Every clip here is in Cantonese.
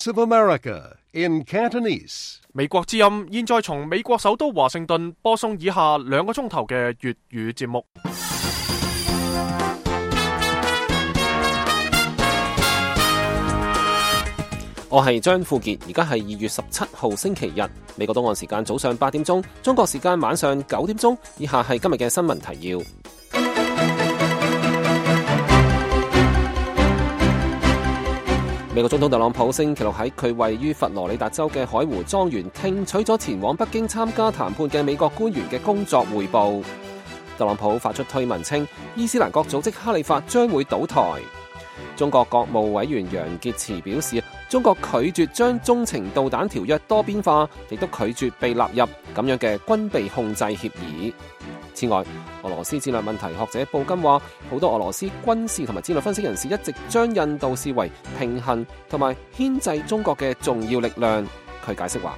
of America in Cantonese。 美國之音現在從美國首都華盛頓播送以下2個鐘頭嘅粵語節目。 我係張富傑，而家係2月17號星期日，美國東岸時間早上8點鐘，中國時間晚上9點鐘。以下係今日嘅新聞提要。美國總統特朗普星期六喺佢位於佛羅里達州嘅海湖莊園聽取咗前往北京參加談判嘅美國官員嘅工作匯報。特朗普發出推文稱，伊斯蘭國組織哈里發將會倒台。中國國務委員楊潔篪表示，中國拒絕將中程導彈條約多邊化，亦都拒絕被納入咁樣嘅軍備控制協議。此外，俄羅斯戰略問題學者布金話，好多俄羅斯軍事同埋戰略分析人士一直將印度視為平衡同埋牽制中國嘅重要力量。佢解釋話，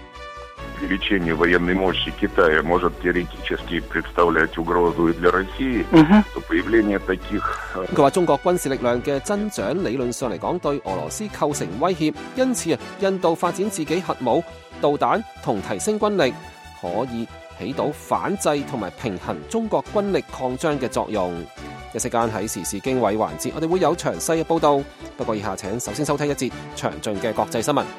佢話中國軍事力量嘅增長理論上嚟講對俄羅斯構成威脅，因此印度發展自己核武、導彈同提升軍力，可以起到反制同埋平衡中國軍力擴張嘅作用。一時間喺時事經緯環節，我哋會有詳細嘅報道。不過以下請首先收聽一節詳盡嘅國際新聞。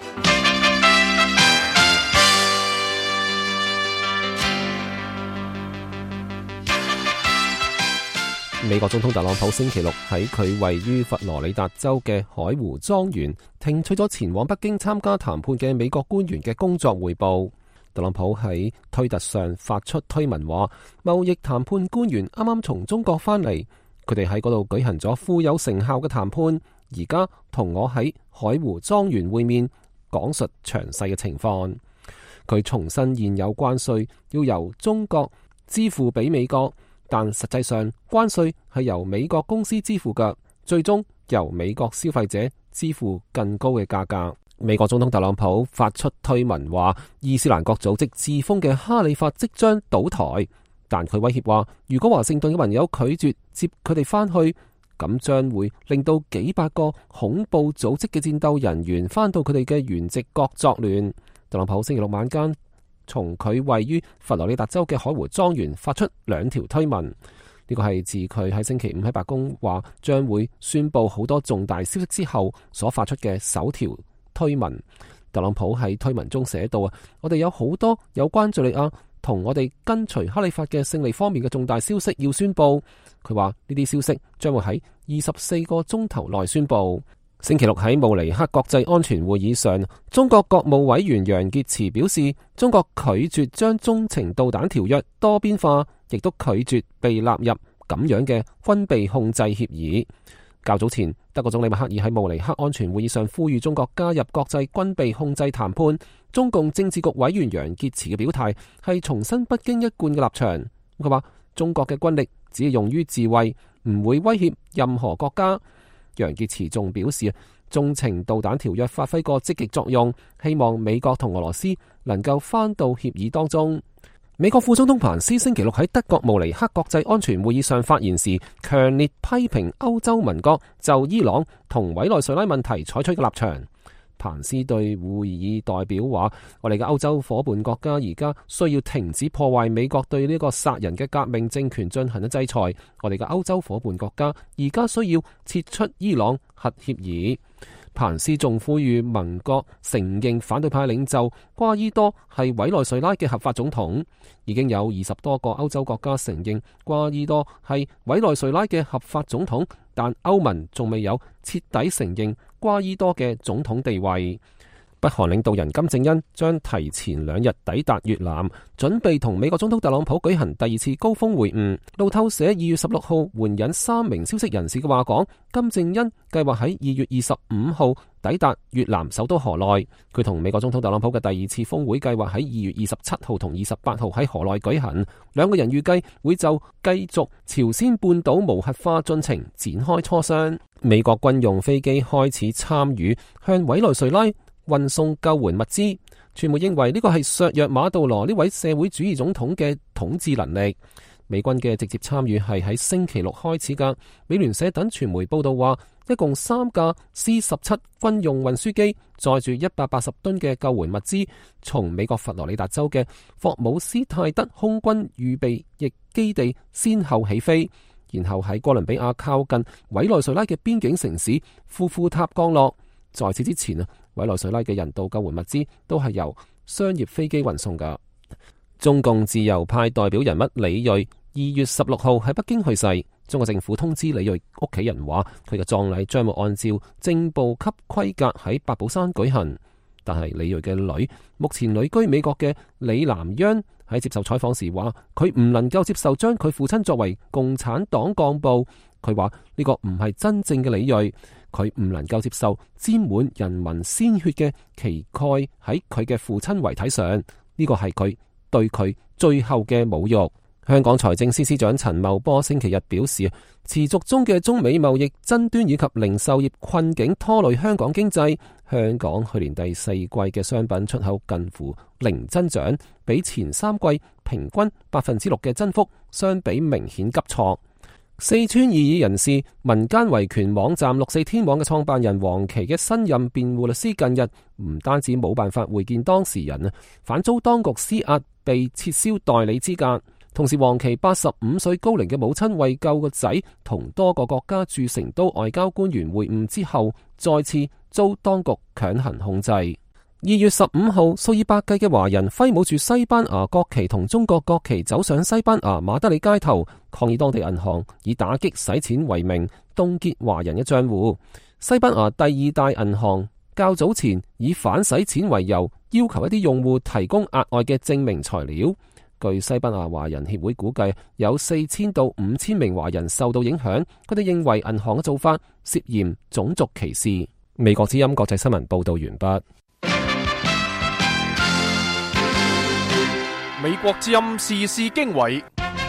美國總統特朗普星期六喺佢位於佛羅里達州嘅海湖莊園聽取咗前往北京參加談判嘅美國官員嘅工作匯報。特朗普喺推特上發出推文話，貿易談判官員啱啱從中國返嚟，佢哋喺嗰度舉行咗富有成效嘅談判，而家同我喺海湖莊園會面，講述詳細嘅情況。佢重申現有關稅要由中國支付俾美國，但實際上關稅係由美國公司支付嘅，最終由美國消費者支付更高嘅價格。美國總統特朗普發出推文話，伊斯蘭國組織自封嘅哈里發即將倒台，但佢威脅話，如果華盛頓嘅盟友拒絕接佢哋返去，咁將會令到幾百個恐怖組織嘅戰鬥人員返到佢哋嘅原籍國作亂。特朗普星期六晚間從佢位於佛羅里達州嘅海湖莊園發出2條推文，呢個係自佢喺星期5喺白宮話將會宣布好多重大消息之後所發出嘅首條推文。特朗普喺推文中寫到我哋有好多有關敘利亞同我哋跟隨哈里發嘅勝利方面嘅重大消息要宣布。佢話呢啲消息將會喺24個鐘頭內宣布。星期六喺慕尼黑國際安全會議上，中國國務委員楊潔篪表示，中國拒絕將中程導彈條約多邊化，亦都拒絕被納入咁樣嘅軍備控制協議。較早前，德國總理默克爾喺慕尼黑安全會議上呼籲中國加入國際軍備控制談判。中共政治局委員楊潔篪嘅表態係重申北京一貫嘅立場。佢話中國嘅軍力只係用於自衛，唔會威脅任何國家。楊潔篪仲表示，中程導彈條約發揮過積極作用，希望美國同俄羅斯能夠返到協議當中。美國副總統彭斯星期六喺德國慕尼黑國際安全會議上發言時，強烈批評歐洲盟國就伊朗同委內瑞拉問題採取嘅立場。彭斯對會議代表話，我哋嘅歐洲夥伴國家而家需要停止破壞美國對呢個殺人嘅革命政權進行嘅制裁。我哋嘅歐洲夥伴國家而家需要撤出伊朗核協議。彭斯仲呼籲盟國承認反對派領袖瓜伊多係委內瑞拉嘅合法總統。已經有20多個歐洲國家承認瓜伊多係委內瑞拉嘅合法總統，但歐盟仲未有徹底承認瓜伊多嘅總統地位。北韓領導人金正恩將提前2日抵達越南，準備同美國總統特朗普舉行第2次高峰會晤。路透社2月16號援引3名消息人士嘅話講，金正恩計劃喺2月25號抵達越南首都河內。佢同美國總統特朗普嘅第2次峰會計劃喺2月27號同28號喺河內舉行。兩個人預計會就繼續朝鮮半島無核化進程展開磋商。美國軍用飛機開始參與向委內瑞拉運送救援物資，傳媒認為呢個係削弱馬杜羅呢位社會主義總統嘅統治能力。美軍嘅直接參與係喺星期六開始㗎。美聯社等傳媒報道話， 一共3架 C-17軍用運輸機載住180噸嘅救援物資，從美國佛羅里達州嘅霍姆斯泰德空軍預備役基地先後起飛，然後喺哥倫比亞靠近委內瑞拉嘅邊境城市庫庫塔降落。在此之前委內瑞拉嘅人道救援物資都係由商業飛機運送㗎。中共自由派代表人物李銳2月16號喺北京去世。中國政府通知李銳屋企人話，佢嘅葬禮將會按照正部級規格喺八寶山舉行。但係李銳嘅女，目前旅居美國嘅李南央喺接受採訪時話，佢唔能夠接受將佢父親作為共產黨幹部。佢話呢個唔係真正嘅李銳，佢唔能夠接受沾滿人民鮮血嘅旗蓋喺佢嘅父親遺體上，呢個係佢對佢最後嘅侮辱。香港財政司司長陳茂波星期日表示，持續中嘅中美貿易爭端以及零售業困境拖累香港經濟。香港去年第四季嘅商品出口近乎零增長，比前3季平均6%嘅增幅相比明顯急挫。四川異議人士、民間維權網站64天網嘅創辦人黃琦嘅新任辯護律師近日唔單止冇辦法會見當事人，反遭當局施壓被撤銷代理資格。同時，黃琦85歲高齡嘅母親為救個仔，同多個國家駐成都外交官員會晤之後，再次遭當局強行控制。2月15號，數以百計嘅華人揮舞住西班牙國旗同中國國旗走上西班牙馬德里街頭，抗議當地銀行以打擊洗錢為名凍結華人嘅賬戶。西班牙第2大銀行較早前以反洗錢為由，要求一啲用戶提供額外嘅證明材料。據西班牙華人協會估計，有4000到5000名華人受到影響。佢哋認為銀行嘅做法涉嫌種族歧視。美國之音國際新聞報道完畢。 美國之音時事經緯，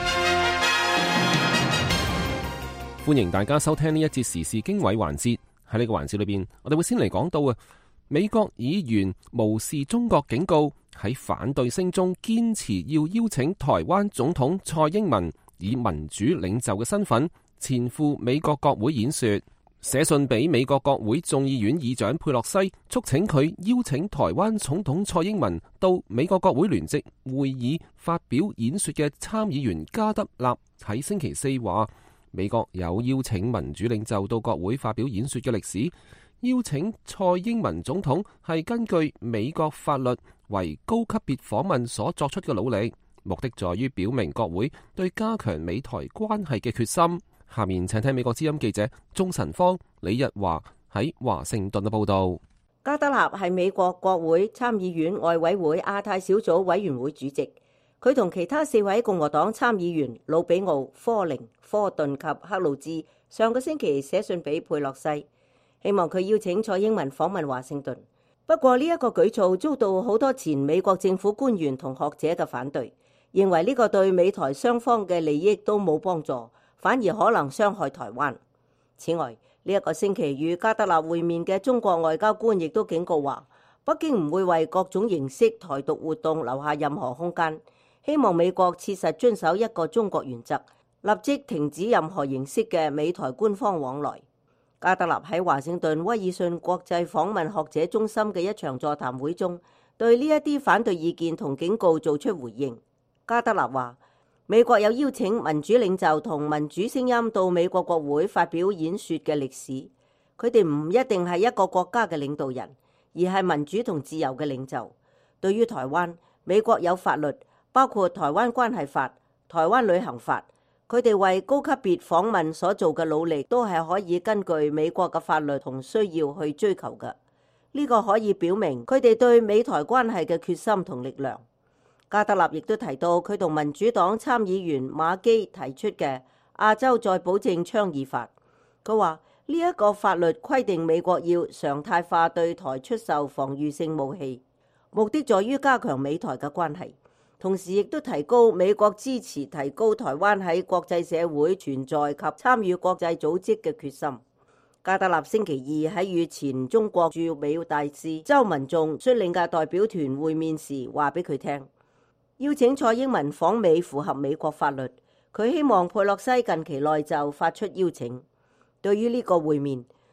歡迎大家收聽呢一節時事經緯環節。喺呢個環節裏邊，我哋會先嚟講到美國議員無視中國警告，喺反對聲中堅持要邀請台灣總統蔡英文以民主領袖嘅身份前赴美國國會演說，寫信俾美國國會眾議院議長佩洛西，促請佢邀請台灣總統蔡英文到美國國會聯席會議發表演說嘅參議員加德納喺星期四話，美國有邀請民主領袖到國會發表演說嘅歷史。邀請蔡英文總統係根據美國法律為高級別訪問所作出嘅努力，目的在於表明國會對加強美台關係嘅決心。下面請聽美國之音記者鍾晨芳、李日華喺華盛頓嘅報道。 加德納係美國國會參議院外委會亞太小組委員會主席，佢同其他4位共和黨參議員魯比奧、科寧、科頓及克魯茲上個星期寫信俾佩洛西，希望佢邀請蔡英文訪問華盛頓。不過呢一個舉措遭到好多前美國政府官員同學者嘅反對，認為呢個對美台雙方嘅利益都冇幫助，反而可能傷害台灣。此外，呢一個星期與加德納會面嘅中國外交官亦都警告話，北京唔會為各種形式台獨活動留下任何空間，希望美國切實遵守一個中國原則，立即停止任何形式嘅美台官方往來。加德納喺華盛頓威爾遜國際訪問學者中心嘅一場座談會中，對呢一啲反對意見同警告做出回應。加德納話，美國有邀請民主領袖同民主聲音到美國國會發表演說嘅歷史，佢哋唔一定係一個國家嘅領導人，而係民主同自由嘅領袖。對於台灣，美國有法律，包括台灣關係法、台灣旅行法，佢哋為高級別訪問所做嘅努力都係可以根據美國嘅法律同需要去追求嘅。呢個可以表明佢哋對美台關係嘅決心同力量。加德納亦都提到佢同民主黨參議員馬基提出嘅亞洲再保證倡議法。佢話呢一個法律規定美國要常態化對台出售防禦性武器，目的在於加強美台嘅關係，同時亦都提高美國支持提高台灣喺國際社會存在及參與國際組織嘅決心。加德納星期二喺與前中國駐美大使周文重率領嘅代表團會面時話俾佢聽，邀請蔡英文訪美符合美國法律，佢希望佩洛西近期內就發出邀請。對於呢個會面，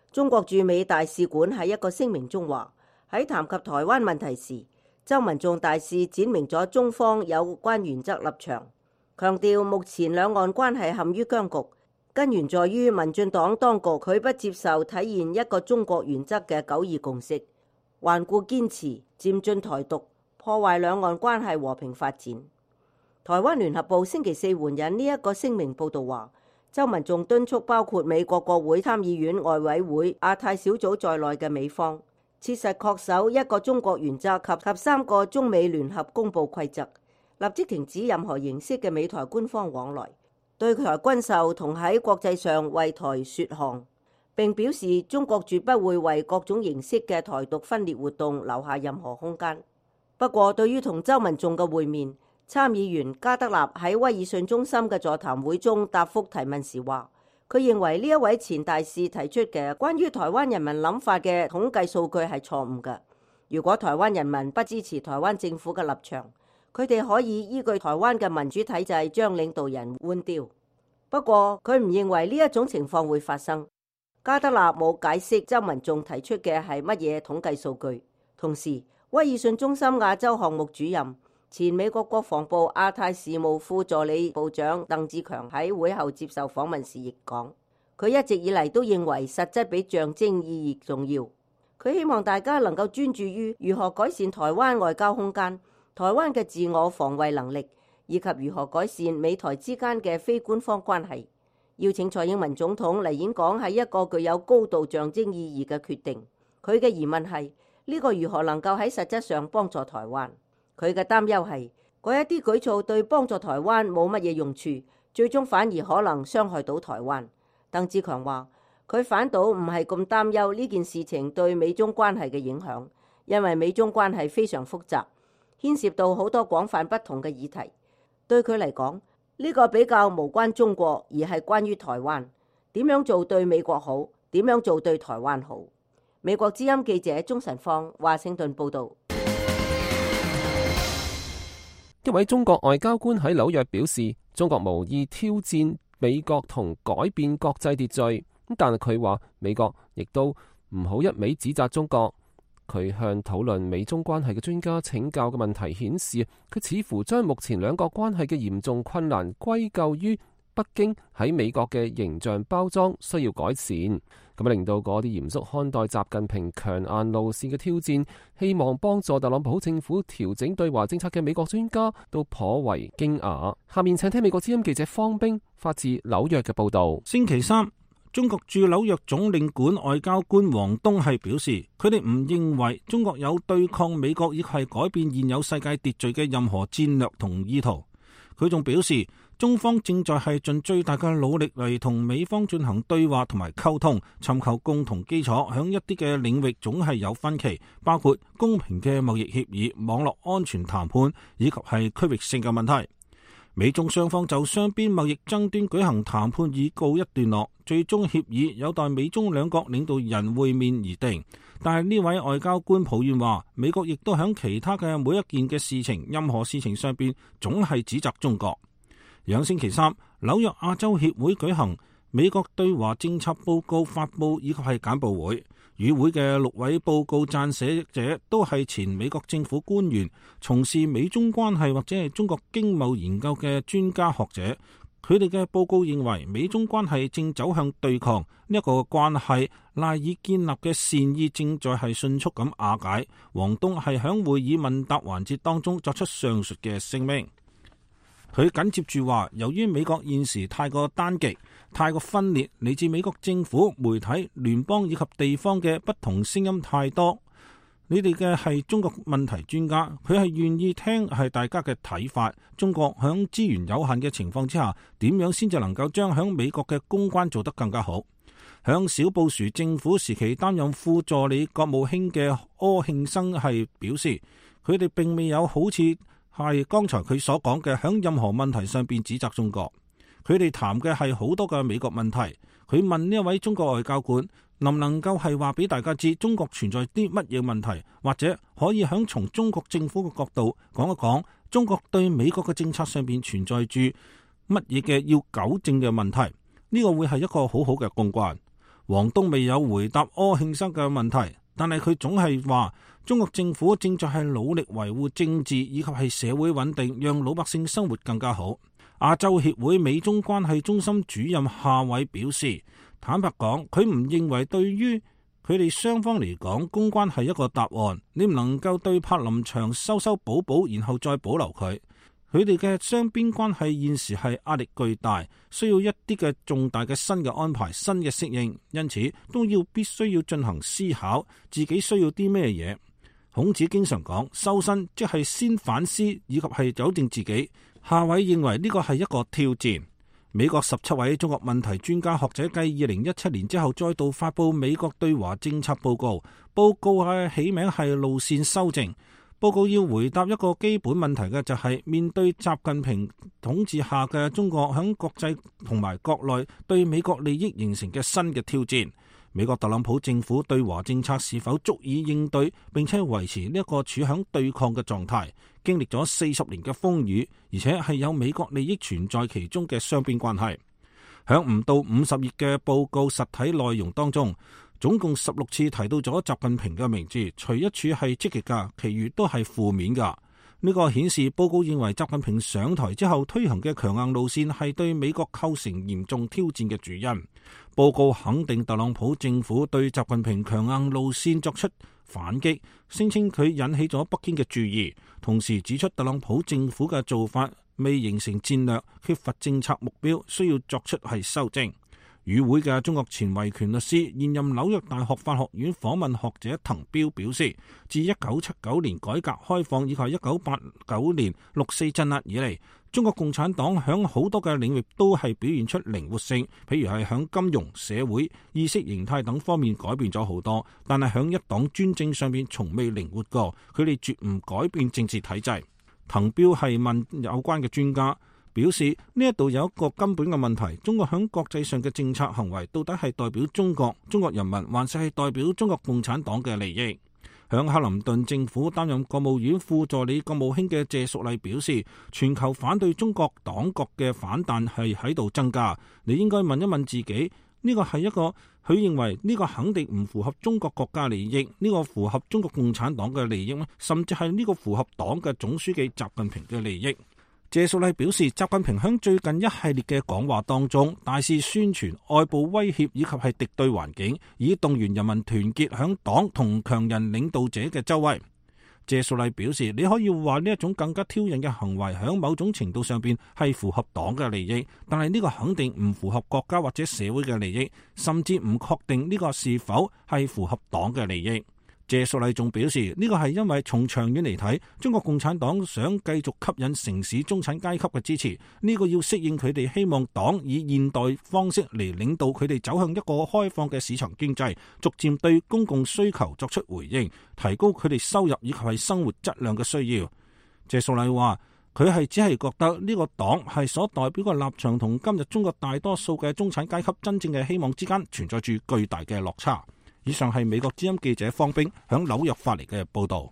中國駐美大使館喺一個聲明中話，喺談及台灣問題時，周文重大使闡明咗中方有關原則立場，強調目前兩岸關係陷於僵局，根源在於民進黨當局拒不接受體現一個中國原則嘅九二共識，頑固堅持漸進台獨，破壞兩岸關係和平發展。台灣聯合報星期四援引呢一個聲明報導話，周文重敦促包括美國國會參議院外委會亞太小組在內嘅美方，切實恪守一個中國原則及三個中美聯合公佈規則，立即停止任何形式嘅美台官方往來，對台軍售同喺國際上為台說項，並表示中國絕不會為各種形式嘅台獨分裂活動留下任何空間。不過，對於同周文重嘅會面，參議員加德納喺威爾遜中心嘅座談會中答覆提問時話，佢認為呢一位前大使提出嘅關於台灣人民諗法嘅統計數據係錯誤嘅。如果台灣人民不支持台灣政府嘅立場，佢哋可以依據台灣嘅民主體制將領導人換掉。不過佢唔認為呢一種情況會發生。加德納冇解釋周文重提出嘅係乜嘢統計數據。同時，威爾遜中心亞洲項目主任、前美國國防部亞太事務副助理部長鄧志強喺會後接受訪問時亦講，佢一直以嚟都認為實質比象徵意義重要。佢希望大家能夠專注於如何改善台灣外交空間、台灣嘅自我防衛能力，以及如何改善美台之間嘅非官方關係。邀請蔡英文總統嚟演講係一個具有高度象徵意義嘅決定。佢嘅疑問係呢個如何能夠喺實質上幫助台灣？佢嘅擔憂係嗰一啲舉措對幫助台灣冇乜嘢用處，最終反而可能傷害到台灣。鄧志強話：佢反倒唔係咁擔憂呢件事情對美中關係嘅影響，因為美中關係非常複雜，牽涉到好多廣泛不同嘅議題。對佢嚟講，呢個比較無關中國，而係關於台灣點樣做對美國好，點樣做對台灣好。美國之音記者鍾晨芳華盛頓報導。 一位中國外交官喺紐約表示，中國無意挑戰美國同改變國際秩序，但係佢話美國亦都唔好一味指責中國。佢向討論美中關係嘅專家請教嘅問題顯示，佢似乎將目前兩國關係嘅嚴重困難歸咎於北京喺美國嘅形象包裝需要改善，咁令到嗰啲嚴肅看待習近平強硬路線嘅挑戰，希望幫助特朗普政府調整對華政策嘅美國專家都頗為驚訝。下面請聽美國之音記者方冰發自紐約嘅報道。 星期三，中國駐紐約總領館外交官王東係表示，佢哋唔認為中國有對抗美國亦係改變現有世界秩序嘅任何戰略同意圖。佢仲表示，中方正在係盡最大嘅努力嚟同美方進行對話同埋溝通，尋求共同基礎。響一啲嘅領域總係有分歧，包括公平嘅貿易協議、網絡安全談判以及係區域性嘅問題。美中雙方就雙邊貿易爭端舉行談判已告一段落，最終協議有待美中兩國領導人會面而定。但係呢位外交官抱怨話，美國亦都響其他嘅每一件嘅事情、任何事情上邊總係指責中國。兩星期三，紐約亞洲協會舉行美國對華政策報告發佈以及係簡報會，與會嘅6位報告撰寫者都係前美國政府官員，從事美中關係或者係中國經貿研究嘅專家學者。佢哋嘅報告認為，美中關係正走向對抗，呢一個關係賴以建立嘅善意正在係迅速咁瓦解。王東係響會議問答環節當中作出上述嘅聲明。佢緊接住話，由於美國現時太過單極、太過分裂，嚟自美國政府、媒體、聯邦以及地方嘅不同聲音太多。你哋嘅係中國問題專家，佢係願意聽係大家嘅睇法。中國響資源有限嘅情況之下，點樣先至能夠將響美國嘅公關做得更加好？響小布殊政府時期擔任副助理國務卿嘅柯慶生係表示，佢哋並未有好似係剛才佢所講嘅響任何問題上邊指責中國。佢哋談嘅係好多嘅美國問題。佢問呢一位中國外交官，能唔能夠係話俾大家知中國存在啲乜嘢問題，或者可以響從中國政府嘅角度講一講中國對美國嘅政策上邊存在住乜嘢嘅要糾正嘅問題？呢個會係一個好好嘅公關。 王東未有回答柯慶生嘅問題，但係佢總係話中國政府正在係努力維護政治以及係社會穩定，讓老百姓生活更加好。亞洲協會美中關係中心主任夏偉表示，坦白講，佢唔認為對於佢哋雙方嚟講，公關係一個答案。你唔能夠對柏林牆修修補補，然後再保留佢。佢哋嘅雙邊關係現時係壓力巨大，需要一啲嘅重大嘅新嘅安排、新嘅適應，因此都必須要進行思考，自己需要啲咩嘢。孔子經常講修身，即係先反思以及係糾正自己。夏偉認為呢個係一個挑戰。美國17位中國問題專家學者繼2017年之後再度發布美國對華政策報告，報告係起名係路線修正。報告要回答一個基本問題嘅就係面對習近平統治下嘅中國響國際同埋國內對美國利益形成嘅新嘅挑戰，美國特朗普政府對華政策是否足以應對並且維持呢一個處響對抗嘅狀態，經歷咗40年嘅風雨，而且係有美國利益存在其中嘅雙邊關係。響唔到50頁嘅報告實體內容當中，總共16次提到咗習近平嘅名字，除一處係積極噶，其餘都係負面噶。呢個顯示報告認為習近平上台之後推行嘅強硬路線係對美國構成嚴重挑戰嘅主因。報告肯定特朗普政府對習近平強硬路線作出反擊，聲稱佢引起咗北京嘅注意，同時指出特朗普政府嘅做法未形成戰略，缺乏政策目標，需要作出係修正。與會嘅中國前維權律師、現任紐約大學法學院訪問學者滕彪表示，自1979年改革開放以及1989年6.4鎮壓以嚟，中國共產黨響好多嘅領域都係表現出靈活性，譬如係響金融、社會、意識形態等方面改變咗好多，但係響一黨專政上面從未靈活過，佢哋絕唔改變政治體制。滕彪係問有關嘅專家，表示呢一度有一個根本嘅問題，中國響國際上嘅政策行為到底係代表中國人民，還是係代表中國共產黨嘅利益？響克林頓政府擔任國務院副助理國務卿嘅謝淑麗表示，全球反對中國黨國嘅反彈係喺度增加，你應該問一問自己，呢個係一個佢認為呢個肯定唔符合中國國家利益，呢個符合中國共產黨嘅利益咩？甚至係呢個符合黨嘅總書記習近平嘅利益？謝淑麗表示，習近平響最近一系列嘅講話當中，大肆宣傳外部威脅以及係敵對環境，以動員人民團結響黨同強人領導者嘅周圍。謝淑麗表示，你可以話呢一種更加挑釁嘅行為響某種程度上邊係符合黨嘅利益，但係呢個肯定唔符合國家或者社會嘅利益，甚至唔確定呢個是否係符合黨嘅利益。謝淑麗仲表示，呢個係因為從長遠嚟睇，中國共產黨想繼續吸引城市中產階級嘅支持，呢個要適應佢哋希望黨以現代方式嚟領導佢哋走向一個開放嘅市場經濟，逐漸對公共需求作出回應，提高佢哋收入以及係生活質量嘅需要。謝淑麗話，佢係只係覺得呢個黨係所代表嘅立場同今日中國大多數嘅中產階級真正嘅希望之間存在住巨大嘅落差。以上係美國之音記者方冰響紐約發嚟嘅報道。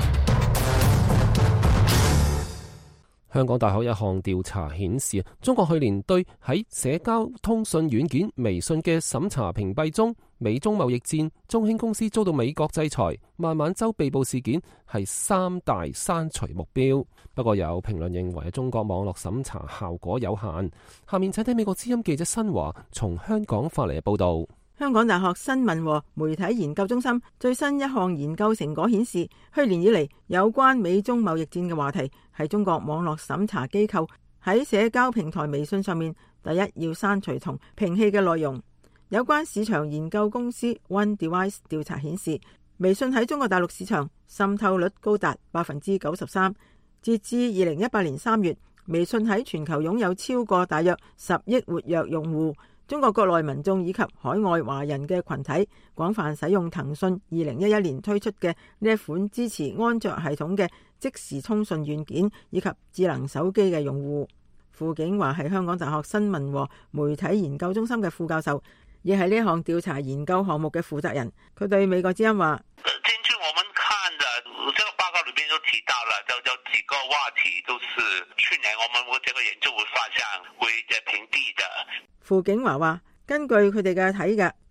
香港大學一項調查顯示，中國去年對喺社交通訊軟件微信嘅審查屏蔽中，美中貿易戰、中興公司遭到美國制裁、孟晚舟被捕事件係三大刪除目標。不過有評論認為中國網絡審查效果有限。下面請睇美國之音記者新華從香港發嚟嘅報道。 香港大學新聞和媒體研究中心最新一項研究成果顯示，去年以嚟有關美中貿易戰嘅話題係中國網絡審查機構喺社交平台微信上面第一要刪除同屏棄嘅內容。有關市場研究公司 One Device 調查顯示，微信喺中國大陸市場滲透率高達 93%。截至2018年3月，微信喺全球擁有超過大約10億活躍用戶。中國國內民眾以及海外華人嘅群體廣泛使用騰訊2011年推出嘅呢一款支持安卓系統嘅即時通訊軟件以及智能手機嘅用戶。傅景華係香港大學新聞和媒體研究中心嘅副教授，亦係呢一項調查研究項目嘅負責人。佢對美國之音話： 根據我們看的這個報告裏邊都提到了，就幾個話題都是去年我們這個研究發現會屏蔽的。 傅景華話：根據佢哋嘅睇嘅，呢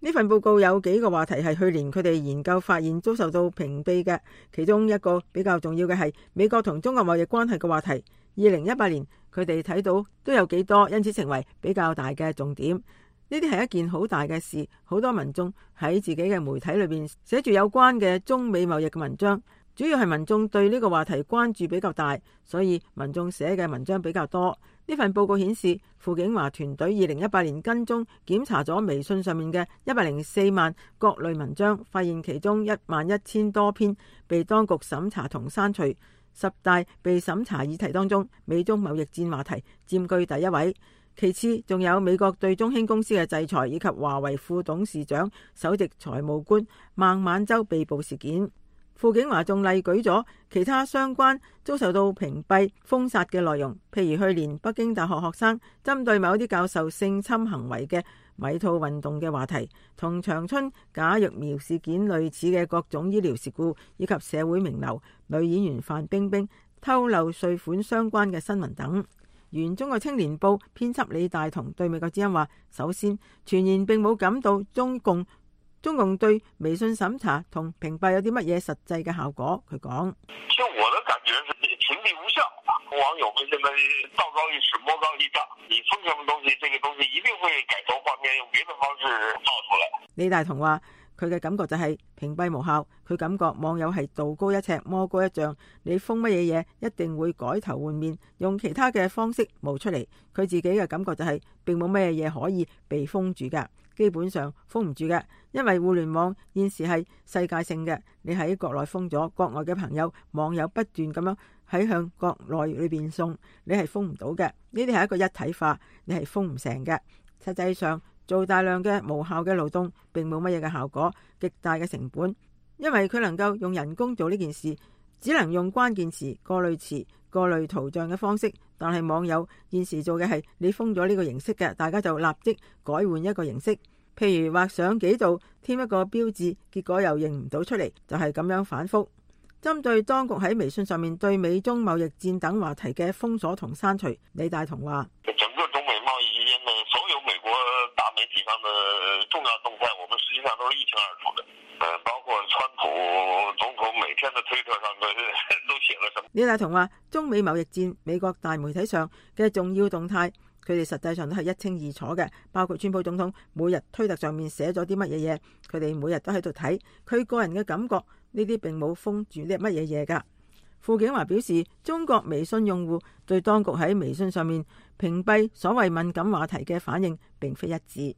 呢份報告有幾個話題係去年佢哋研究發現遭受到屏蔽嘅，其中一個比較重要嘅係美國同中國貿易關係嘅話題。2018年佢哋睇到都有幾多，因此成為比較大嘅重點。呢啲係一件好大嘅事，好多民眾喺自己嘅媒體裏邊寫住有關嘅中美貿易嘅文章，主要係民眾對呢個話題關注比較大，所以民眾寫嘅文章比較多。呢份報告顯示，傅景華團隊2018年跟蹤檢查咗微信上面嘅104萬各類文章，發現其中11000多篇被當局審查同刪除。10大被審查議題當中，美中貿易戰話題佔據第一位，其次仲有美國對中興公司嘅制裁，以及華為副董事長、首席財務官孟晚舟被捕事件。傅景華仲例舉咗其他相關遭受到屏蔽、封殺嘅內容，譬如去年北京大學學生針對某啲教授性侵行為嘅米兔運動嘅話題，同長春假疫苗事件類似嘅各種醫療事故，以及社會名流女演員范冰冰偷漏稅款相關嘅新聞等。原中國青年報編輯李大同對美國之音話：首先，傳言並冇感到中共對微信審查同屏蔽有啲乜嘢實際嘅效果。佢講： 其實我的感覺是屏蔽無效，網友們現在道高一尺，魔高一丈，你封什麼東西，這個東西一定會改頭換面，用別的方式造出來。李大同話：佢嘅感覺就係屏蔽無效，佢感覺網友係道高一尺，魔高一丈，你封乜嘢嘢一定會改頭換面，用其他嘅方式冒出嚟。佢自己嘅感覺就係並冇乜嘢可以被封住㗎。基本上封唔住嘅，因為互聯網現時係世界性嘅，你喺國內封咗，國外嘅朋友網友不斷咁樣喺向國內裏邊送，你係封唔到嘅。呢啲係一個一體化，你係封唔成嘅。實際上做大量嘅無效嘅勞動並冇乜嘢嘅效果，極大嘅成本，因為佢能夠用人工做呢件事，只能用關鍵詞、過濾詞、過濾圖像嘅方式。但係網友現時做嘅係你封咗呢個形式嘅，大家就立即改換一個形式，譬如畫上幾度添一個標誌，結果又認唔到出嚟，就係咁樣反覆。針對當局喺微信上面對美中貿易戰等話題嘅封鎖同刪除，李大同話：整個中美貿易之間的所有美國大媒體上的重要動態，我們實際上都是一清二楚的。包括川普總統每天的推特上都寫了什麼。李大同話：中美貿易戰，美國大媒體上嘅重要動態，佢哋實際上都係一清二楚嘅。包括川普總統每日推特上面寫咗啲乜嘢嘢，佢哋每日都喺度睇。佢個人嘅感覺，呢啲並冇封住啲乜嘢嘢噶。傅景華表示，中國微信用戶對當局喺微信上面屏蔽所謂敏感話題嘅反應並非一致。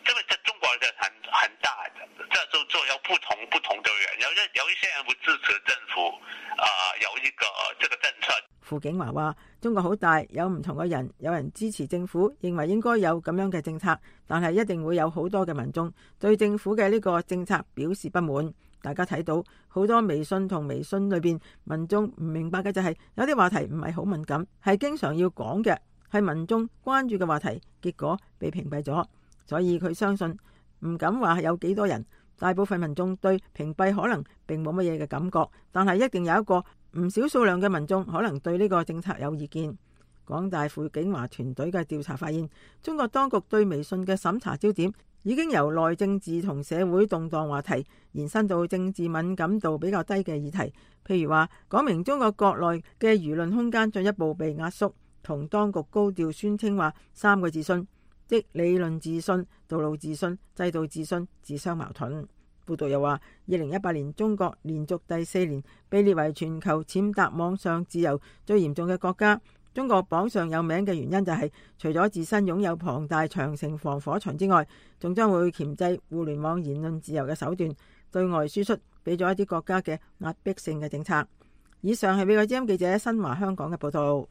有不同的人，有一些人不支持政府，有一個這個政策。 傅景華話：中國好大，有唔同嘅人，有人支持政府，認為應該有咁樣嘅政策，但係一定會有好多嘅民眾對政府嘅呢個政策表示不滿。大家睇到好多微信同微信裏邊，民眾唔明白嘅就係有啲話題唔係好敏感，係經常要講嘅，係民眾關注嘅話題，結果被屏蔽咗。所以佢相信唔敢話有幾多人。大部分民眾對屏蔽可能並冇乜嘢嘅感覺，但係一定有一個唔少數量嘅民眾可能對呢個政策有意見。港大傅景華團隊嘅調查發現，中國當局對微信嘅審查焦點已經由內政治同社會動盪話題延伸到政治敏感度比較低嘅議題，譬如話講明中國國內嘅輿論空間進一步被壓縮，同當局高調宣稱話3個自信，即理論自信、道路自信、制度自信，自相矛盾。報道又話，2018年中國連續第4年被列為全球踐踏網上自由最嚴重嘅國家。中國榜上有名嘅原因就係，除咗自身擁有龐大長城防火牆之外，仲將會鉗制互聯網言論自由嘅手段，對外輸出俾咗一啲國家嘅壓迫性嘅政策。以上係美國之音記者新華香港嘅報道。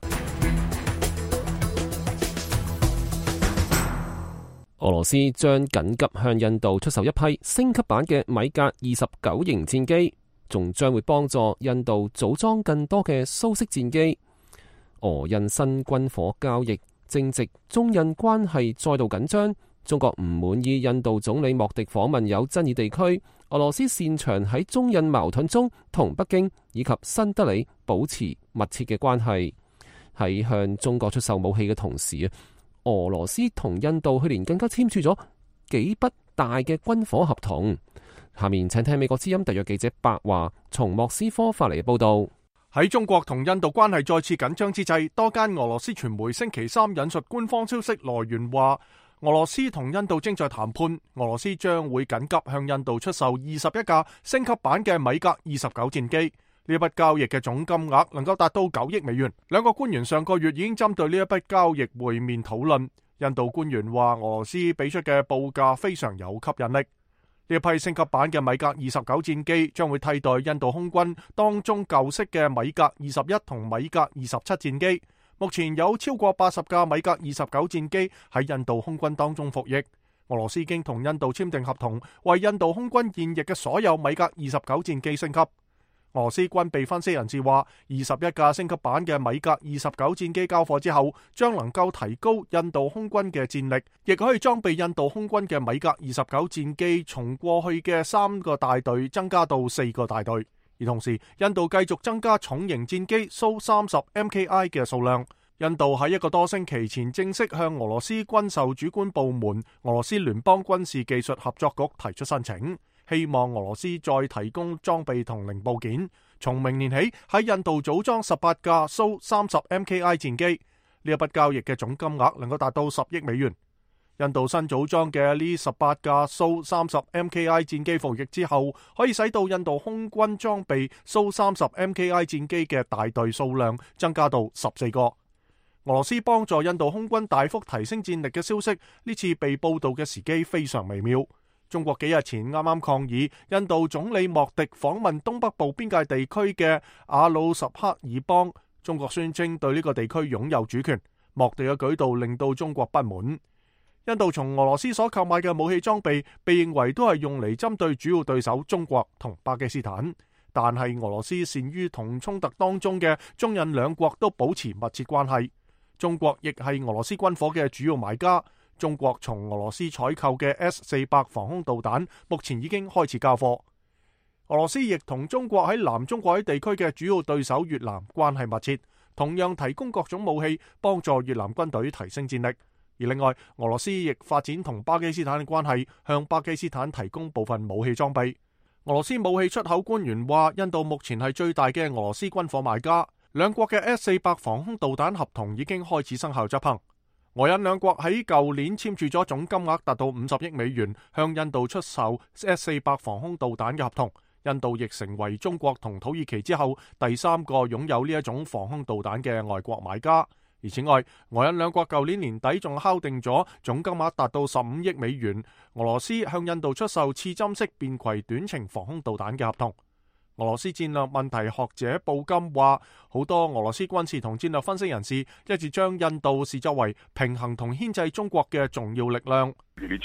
俄羅斯將緊急向印度出售一批升級版嘅米格29型戰機，仲將會幫助印度組裝更多嘅蘇式戰機。俄印新軍火交易正值中印關係再度緊張，中國唔滿意印度總理莫迪訪問有爭議地區，俄羅斯擅長喺中印矛盾中同北京以及新德里保持密切嘅關係。喺向中國出售武器嘅同時，俄羅斯同印度去年更加簽署咗幾筆大嘅軍火合同。下面請聽美國之音特約記者白華從莫斯科發嚟嘅報道。 喺中國同印度關係再次緊張之際，多間俄羅斯傳媒星期三引述官方消息來源話，俄羅斯同印度正在談判，俄羅斯將會緊急向印度出售21架升級版嘅米格29戰機。呢一筆交易嘅總金額能夠達到9億美元。兩個官員上個月已經針對呢一筆交易會面討論。印度官員話，俄羅斯俾出嘅報價非常有吸引力。呢一批升級版嘅米格29戰機將會替代印度空軍當中舊式嘅米格21同米格27戰機。目前有超過80架米格29戰機喺印度空軍當中服役。俄羅斯已經同印度簽訂合同，為印度空軍現役嘅所有米格29戰機升級。俄羅斯軍備分析人士話，21架升級版嘅米格29戰機交貨之後，將能夠提高印度空軍嘅戰力，亦可以裝備印度空軍嘅米格29戰機從過去嘅3個大隊增加到4個大隊。而同時，印度繼續增加重型戰機蘇30 MKI 嘅數量。印度喺1個多星期前正式向俄羅斯軍售主管部門俄羅斯聯邦軍事技術合作局提出申請，希望俄羅斯再提供裝備同零部件，從明年起喺印度組裝18架蘇30 MKI 戰機。呢一筆交易嘅總金額能夠達到10億美元。印度新組裝嘅呢18架蘇30 MKI 戰機服役之後，可以使到印度空軍裝備蘇30 MKI 戰機嘅大隊數量增加到14個。俄羅斯幫助印度空軍大幅提升戰力嘅消息，呢次被報道嘅時機非常微妙。中國幾日前啱啱抗議印度總理莫迪訪問東北部邊界地區嘅阿魯什克爾邦，中國宣稱對呢個地區擁有主權。莫迪嘅舉動令到中國不滿。印度從俄羅斯所購買嘅武器裝備被認為都係用嚟針對主要對手中國同巴基斯坦，但係俄羅斯擅於同衝突當中嘅中印兩國都保持密切關係。中國亦係俄羅斯軍火嘅主要買家。中國從俄羅斯採購嘅 S-400 防空導彈目前已經開始交貨。俄羅斯亦同中國喺南中國海地區嘅主要對手越南關係密切，同樣提供各種武器幫助越南軍隊提升戰力。而另外，俄羅斯亦發展同巴基斯坦嘅關係，向巴基斯坦提供部分武器裝備。俄羅斯武器出口官員話，印度目前係最大嘅俄羅斯軍火買家。兩國嘅 S-400 防空導彈合同已經開始生效執行。俄印兩國喺舊年簽署咗總金額達到50億美元向印度出售 S-400 防空導彈嘅合同。印度亦成為中國同土耳其之後第3個擁有呢一種防空導彈嘅外國買家。而此外，俄印兩國舊年年底仲敲定咗總金額達到15億美元，俄羅斯向印度出售刺針式便攜短程防空導彈嘅合同。俄羅斯戰略問題學者布金話，好多俄羅斯軍事同戰略分析人士一直將印度視作為平衡同牽制中國嘅重要力量。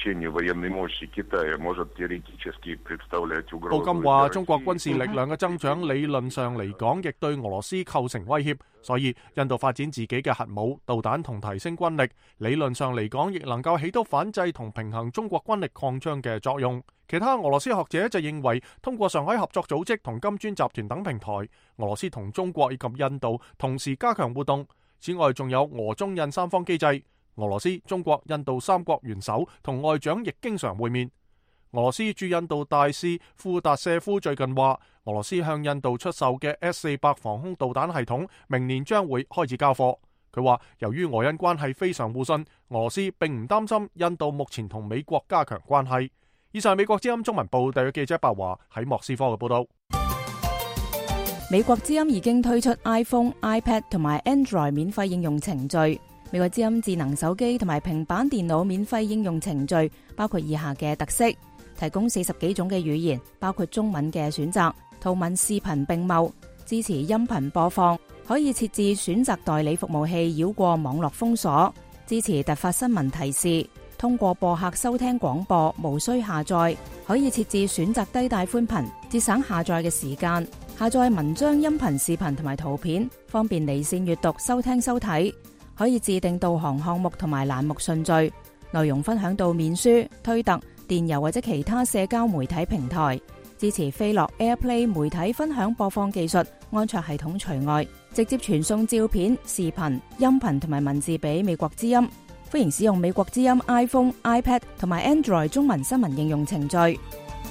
布金話，中國軍事力量嘅增長理論上嚟講，亦對俄羅斯構成威脅，所以印度發展自己嘅核武、導彈同提升軍力，理論上嚟講，亦能夠起到反制同平衡中國軍力擴張嘅作用。其他俄羅斯學者就認為，通過上海合作組織同金磚集團等平台，俄羅斯同中國以及印度同時加強互動。此外，仲有俄中印三方機制，俄羅斯、中國、印度三國元首同外長亦經常會面。俄羅斯駐印度大使庫達舍夫最近話，俄羅斯向印度出售嘅 S-400 防空導彈系統，明年將會開始交貨。佢話，由於俄印關係非常互信，俄羅斯並唔擔心印度目前同美國加強關係。以上係美國之音中文部特約記者白華喺莫斯科嘅報道。 美國之音已經推出 iPhone、iPad 同埋 Android 免費應用程序。美國之音智能手機同埋平板電腦免費應用程序包括以下嘅特色：提供40幾種嘅語言，包括中文嘅選擇，圖文視頻並茂，支持音頻播放，可以設置選擇代理服務器繞過網絡封鎖，支持突發新聞提示。通過播客收聽廣播，無需下載，可以設置選擇低帶寬頻，節省下載嘅時間。下載文章、音頻、視頻同埋圖片，方便離線閱讀、收聽收睇。可以自定導航項目同埋欄目順序，內容分享到面書、推特、電郵或者其他社交媒體平台。支持飛樂 AirPlay 媒體分享播放技術，安卓系統除外。直接傳送照片、視頻、音頻同埋文字俾美國之音。 歡迎使用美國之音 iPhone、iPad 同埋 Android 中文新聞應用程序。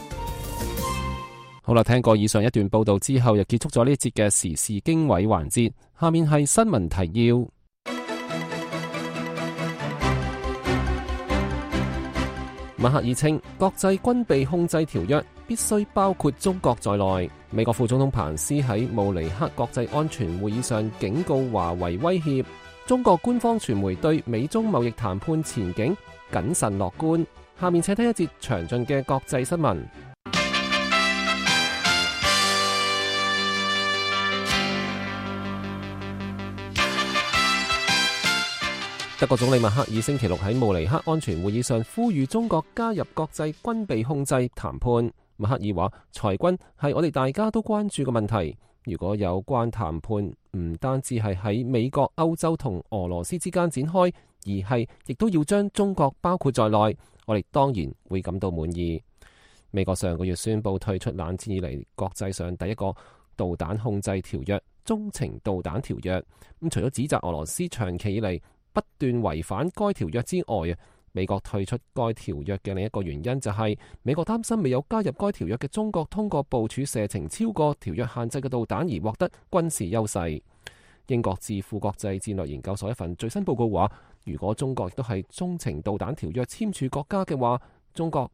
好啦，聽過以上一段報道之後，又結束咗呢一節嘅時事經緯環節。下面係新聞提要。默克爾稱，國際軍備控制條約必須包括中國在內。美國副總統彭斯喺慕尼黑國際安全會議上警告華為威脅。中國官方傳媒對美中貿易談判前景謹慎樂觀。下面請聽一節詳盡嘅國際新聞。德國總理默克爾星期六喺慕尼黑安全會議上呼籲中國加入國際軍備控制談判。默克爾話：裁軍係我哋大家都關注嘅問題。如果有關談判唔單止係喺美國、歐洲同俄羅斯之間展開，而係亦都要將中國包括在內，我哋當然會感到滿意。美國上個月宣布退出冷戰以嚟國際上第一個導彈控制條約——中程導彈條約。除咗指責俄羅斯長期以嚟不斷違反該條約之外，美國退出該條約嘅另一個原因就係美國擔心未有加入該條約嘅中國通過部署射程超過條約限制嘅導彈而獲得軍事優勢。英國智庫國際戰略研究所一份最新報告話，如果中國亦都係中程導彈條約簽署國家嘅話，中國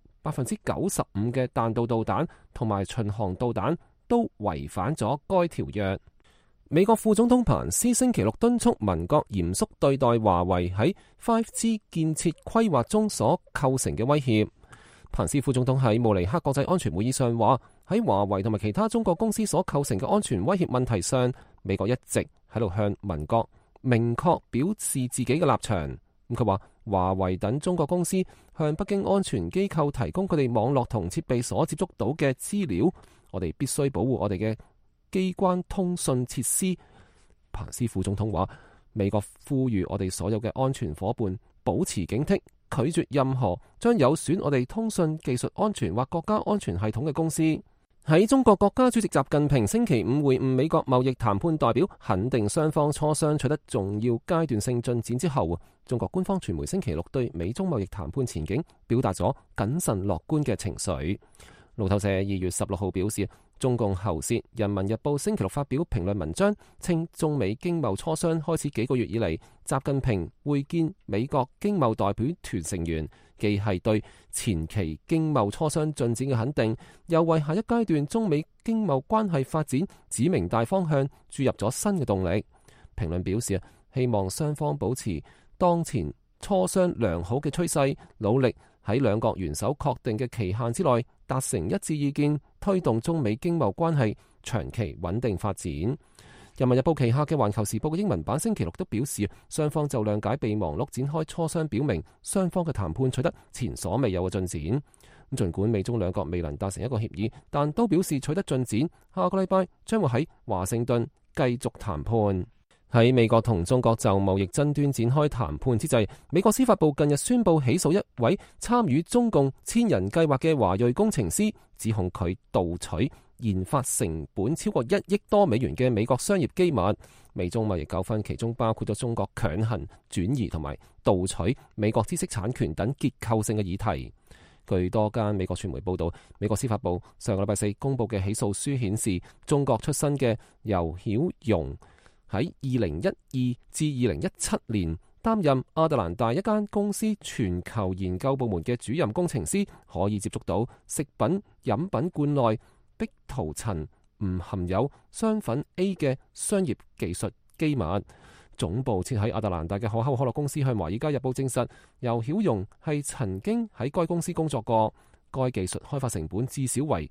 95%嘅彈道導彈同埋巡航導彈都違反咗該條約。美國副總統彭斯星期六敦促盟國嚴肅對待華為喺 5G 建設規劃中所構成嘅威脅。彭斯副總統喺慕尼黑國際安全會議上話，喺華為同埋其他中國公司所構成嘅安全威脅問題上，美國一直喺度向盟國明確表示自己嘅立場。佢話華為等中國公司向北京安全機構提供佢哋網絡同設備所接觸到嘅資料，我哋必須保護我哋嘅機關通訊設施。彭斯副總統話，美國呼籲我哋所有嘅安全夥伴保持警惕，拒絕任何將有損我哋通訊技術安全或國家安全系統嘅公司。喺中國國家主席習近平星期五會晤美國貿易談判代表，肯定雙方磋商取得重要階段性進展之後，中國官方傳媒星期六對美中貿易談判前景表達咗謹慎樂觀嘅情緒。路透社2月16號表示，中共喉舌《人民日報》星期六發表評論文章，稱中美經貿磋商開始幾個月以嚟，習近平會見美國經貿代表團成員，既係對前期經貿磋商進展嘅肯定，又為下一階段中美經貿關係發展指明大方向，注入咗新嘅動力。評論表示，希望雙方保持當前磋商良好嘅趨勢，努力喺兩國元首確定嘅期限之內達成一致意見，推動中美經貿關係長期穩定發展。人民日報旗下嘅環球時報嘅英文版星期六都表示，雙方就諒解備忘錄展開磋商，表明雙方嘅談判取得前所未有嘅進展。儘管美中兩國未能達成一個協議，但都表示取得進展。下個禮拜將會喺華盛頓繼續談判。喺美國同中國就貿易爭端展開談判之際，美國司法部近日宣布起訴一位參與中共千人計劃嘅華裔工程師，指控佢盜取研發成本超過1億多美元嘅美國商業機密。美中貿易糾紛其中包括咗中國強行轉移同埋盜取美國知識產權等結構性嘅議題。據多間美國傳媒報道，美國司法部上個禮拜4公布嘅起訴書顯示，中國出身嘅游曉容喺2012至2017年擔任亞特蘭大一間公司全球研究部門嘅主任工程師，可以接觸到食品飲品罐內碧塗層唔含有雙酚 A 嘅商業技術機密。總部設喺亞特蘭大嘅可口可樂公司向華爾街日報證實，游曉容係曾經喺該公司工作過，該技術開發成本至少為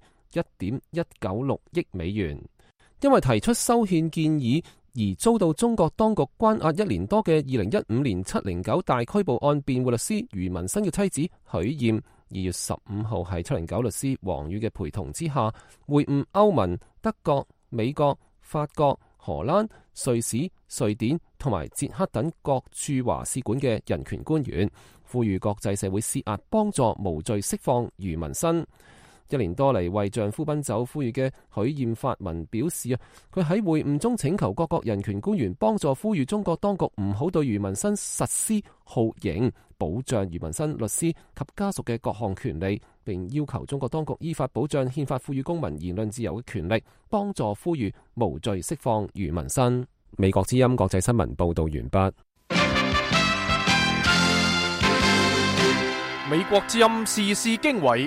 1.196億美元。因為提出修憲建議而遭到中國當局關押1年多嘅2015年709大拘捕案辯護律師余文新嘅妻子許艷，2月15號喺709律師王宇嘅陪同之下會晤歐盟、德國、美國、法國、荷蘭、瑞士、瑞典同埋捷克等各駐華使館嘅人權官員，呼籲國際社會施壓幫助無罪釋放余文新。 1年多嚟為丈夫奔走呼籲嘅許艷發文表示佢喺會晤中請求各國人權官員幫助呼籲中國當局唔好對余文新實施酷刑，保障余文新律師及家屬嘅各項權利，並要求中國當局依法保障憲法賦予公民言論自由嘅權利，幫助呼籲無罪釋放余文新。美國之音國際新聞報道完畢。 美國之音時事經緯，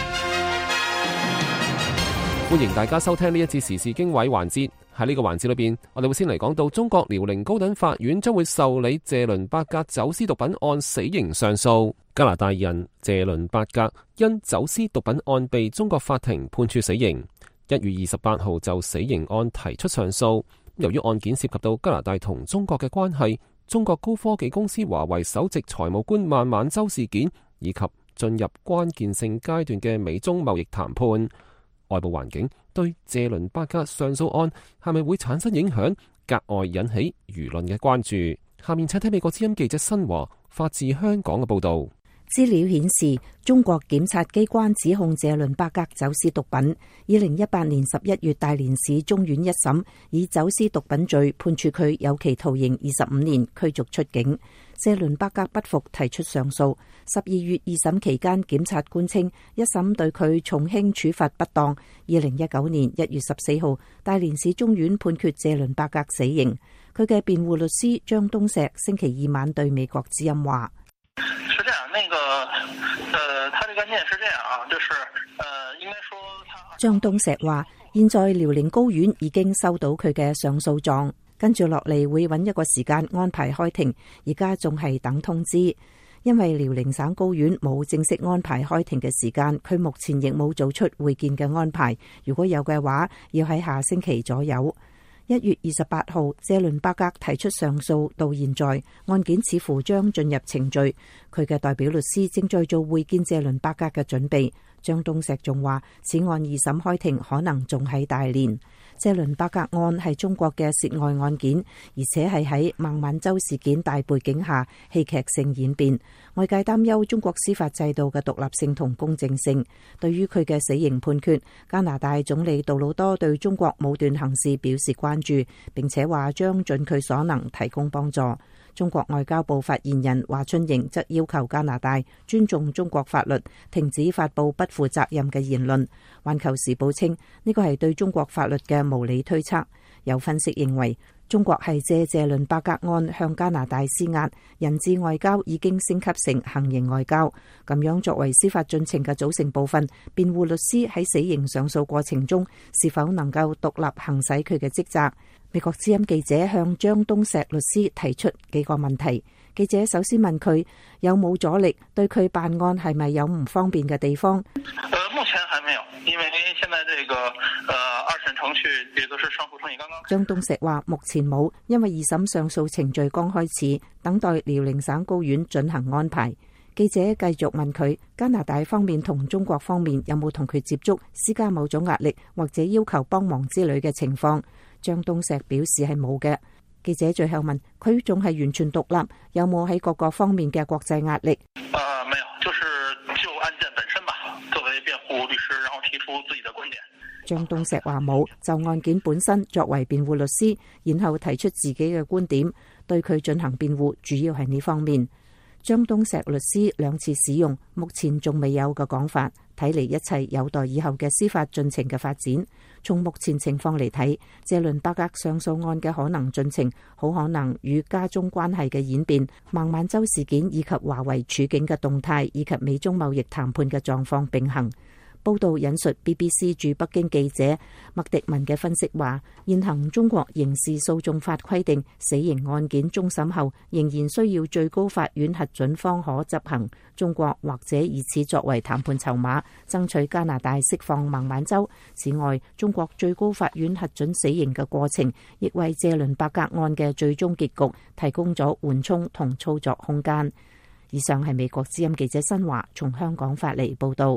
歡迎大家收聽呢一節時事經緯環節。喺呢個環節裏邊，我哋會先嚟講到中國遼寧高等法院將會受理謝倫伯格走私毒品案死刑上訴。加拿大人謝倫伯格因走私毒品案被中國法庭判處死刑。1月28號就死刑案提出上訴。由於案件涉及到加拿大同中國嘅關係，中國高科技公司華為首席財務官孟晚舟事件，以及進入關鍵性階段嘅美中貿易談判，外部環境對謝倫伯格上訴案係咪會產生影響，格外引起輿論嘅關注。下面請睇美國之音記者新華發自香港嘅報道。 資料顯示，中國檢察機關指控謝倫伯格走私毒品。2018年11月，大連市中院一審以走私毒品罪判處佢有期徒刑25年，驅逐出境。謝倫伯格不服，提出上訴。12月二審期間，檢察官稱一審對佢從輕處罰不當。2019年1月14號，大連市中院判決謝倫伯格死刑。佢嘅辯護律師張東石星期二晚對美國之音話： 是這樣，他這個案件是這樣啊，就是應該說他。 張東石話：現在遼寧高院已經收到佢嘅上訴狀，跟住落嚟會揾一個時間安排開庭，而家仲係等通知。因為遼寧省高院冇正式安排開庭嘅時間，佢目前亦冇做出會見嘅安排。如果有嘅話，要喺下星期左右。1月28號，謝倫伯格提出上訴，到現在案件似乎將進入程序。佢嘅代表律師正在做會見謝倫伯格嘅準備。張東石仲話，此案二審開庭可能仲喺大連。謝倫伯格案係中國嘅涉外案件，而且係喺孟晚舟事件大背景下戲劇性演變。外界擔憂中國司法制度嘅獨立性同公正性。對於佢嘅死刑判決，加拿大總理杜魯多對中國武斷行事表示關注，並且話將盡佢所能提供幫助。中國外交部發言人華春瑩則要求加拿大尊重中國法律，停止發布不負責任嘅言論。環球時報稱呢個係對中國法律嘅無理推測。有分析認為，中國係借謝倫伯格案向加拿大施壓，人質外交已經升級成行刑外交。咁樣作為司法進程嘅組成部分，辯護律師喺死刑上訴過程中是否能夠獨立行使佢嘅職責？美國之音記者向張東石律師提出幾個問題。記者首先問佢有冇阻力，對佢辦案係咪有唔方便嘅地方？ 目前還沒有，因為現在這個二審程序，也都是上訴程序剛剛。 張東石話目前冇，因為二審上訴程序剛開始，等待遼寧省高院進行安排。記者繼續問佢，加拿大方面同中國方面有冇同佢接觸，施加某種壓力或者要求幫忙之類嘅情況？張東石表示係冇嘅。記者最後問佢仲係完全獨立，有冇喺各個方面嘅國際壓力？ 沒有，就是就案件本身吧，作為辯護律師，然後提出自己的觀點。 張東石話冇，就案件本身作為辯護律師，然後提出自己嘅觀點，對佢進行辯護，主要係呢方面。張東石律師兩次使用，目前仲未有嘅講法，睇嚟一切有待以後嘅司法進程嘅發展。從目前情況嚟睇，謝倫伯格上訴案嘅可能進程，好可能與加中關係嘅演變、孟晚舟事件以及華為處境嘅動態，以及美中貿易談判嘅狀況並行。報道引述 BBC 駐北京記者麥迪文嘅分析話，現行中國刑事訴訟法規定，死刑案件終審後仍然需要最高法院核准方可執行。中國或者以此作為談判籌碼，爭取加拿大釋放孟晚舟。此外，中國最高法院核准死刑嘅過程，亦為謝倫伯格案嘅最終結局提供咗緩衝同操作空間。以上係美國之音記者新華從香港發嚟報道。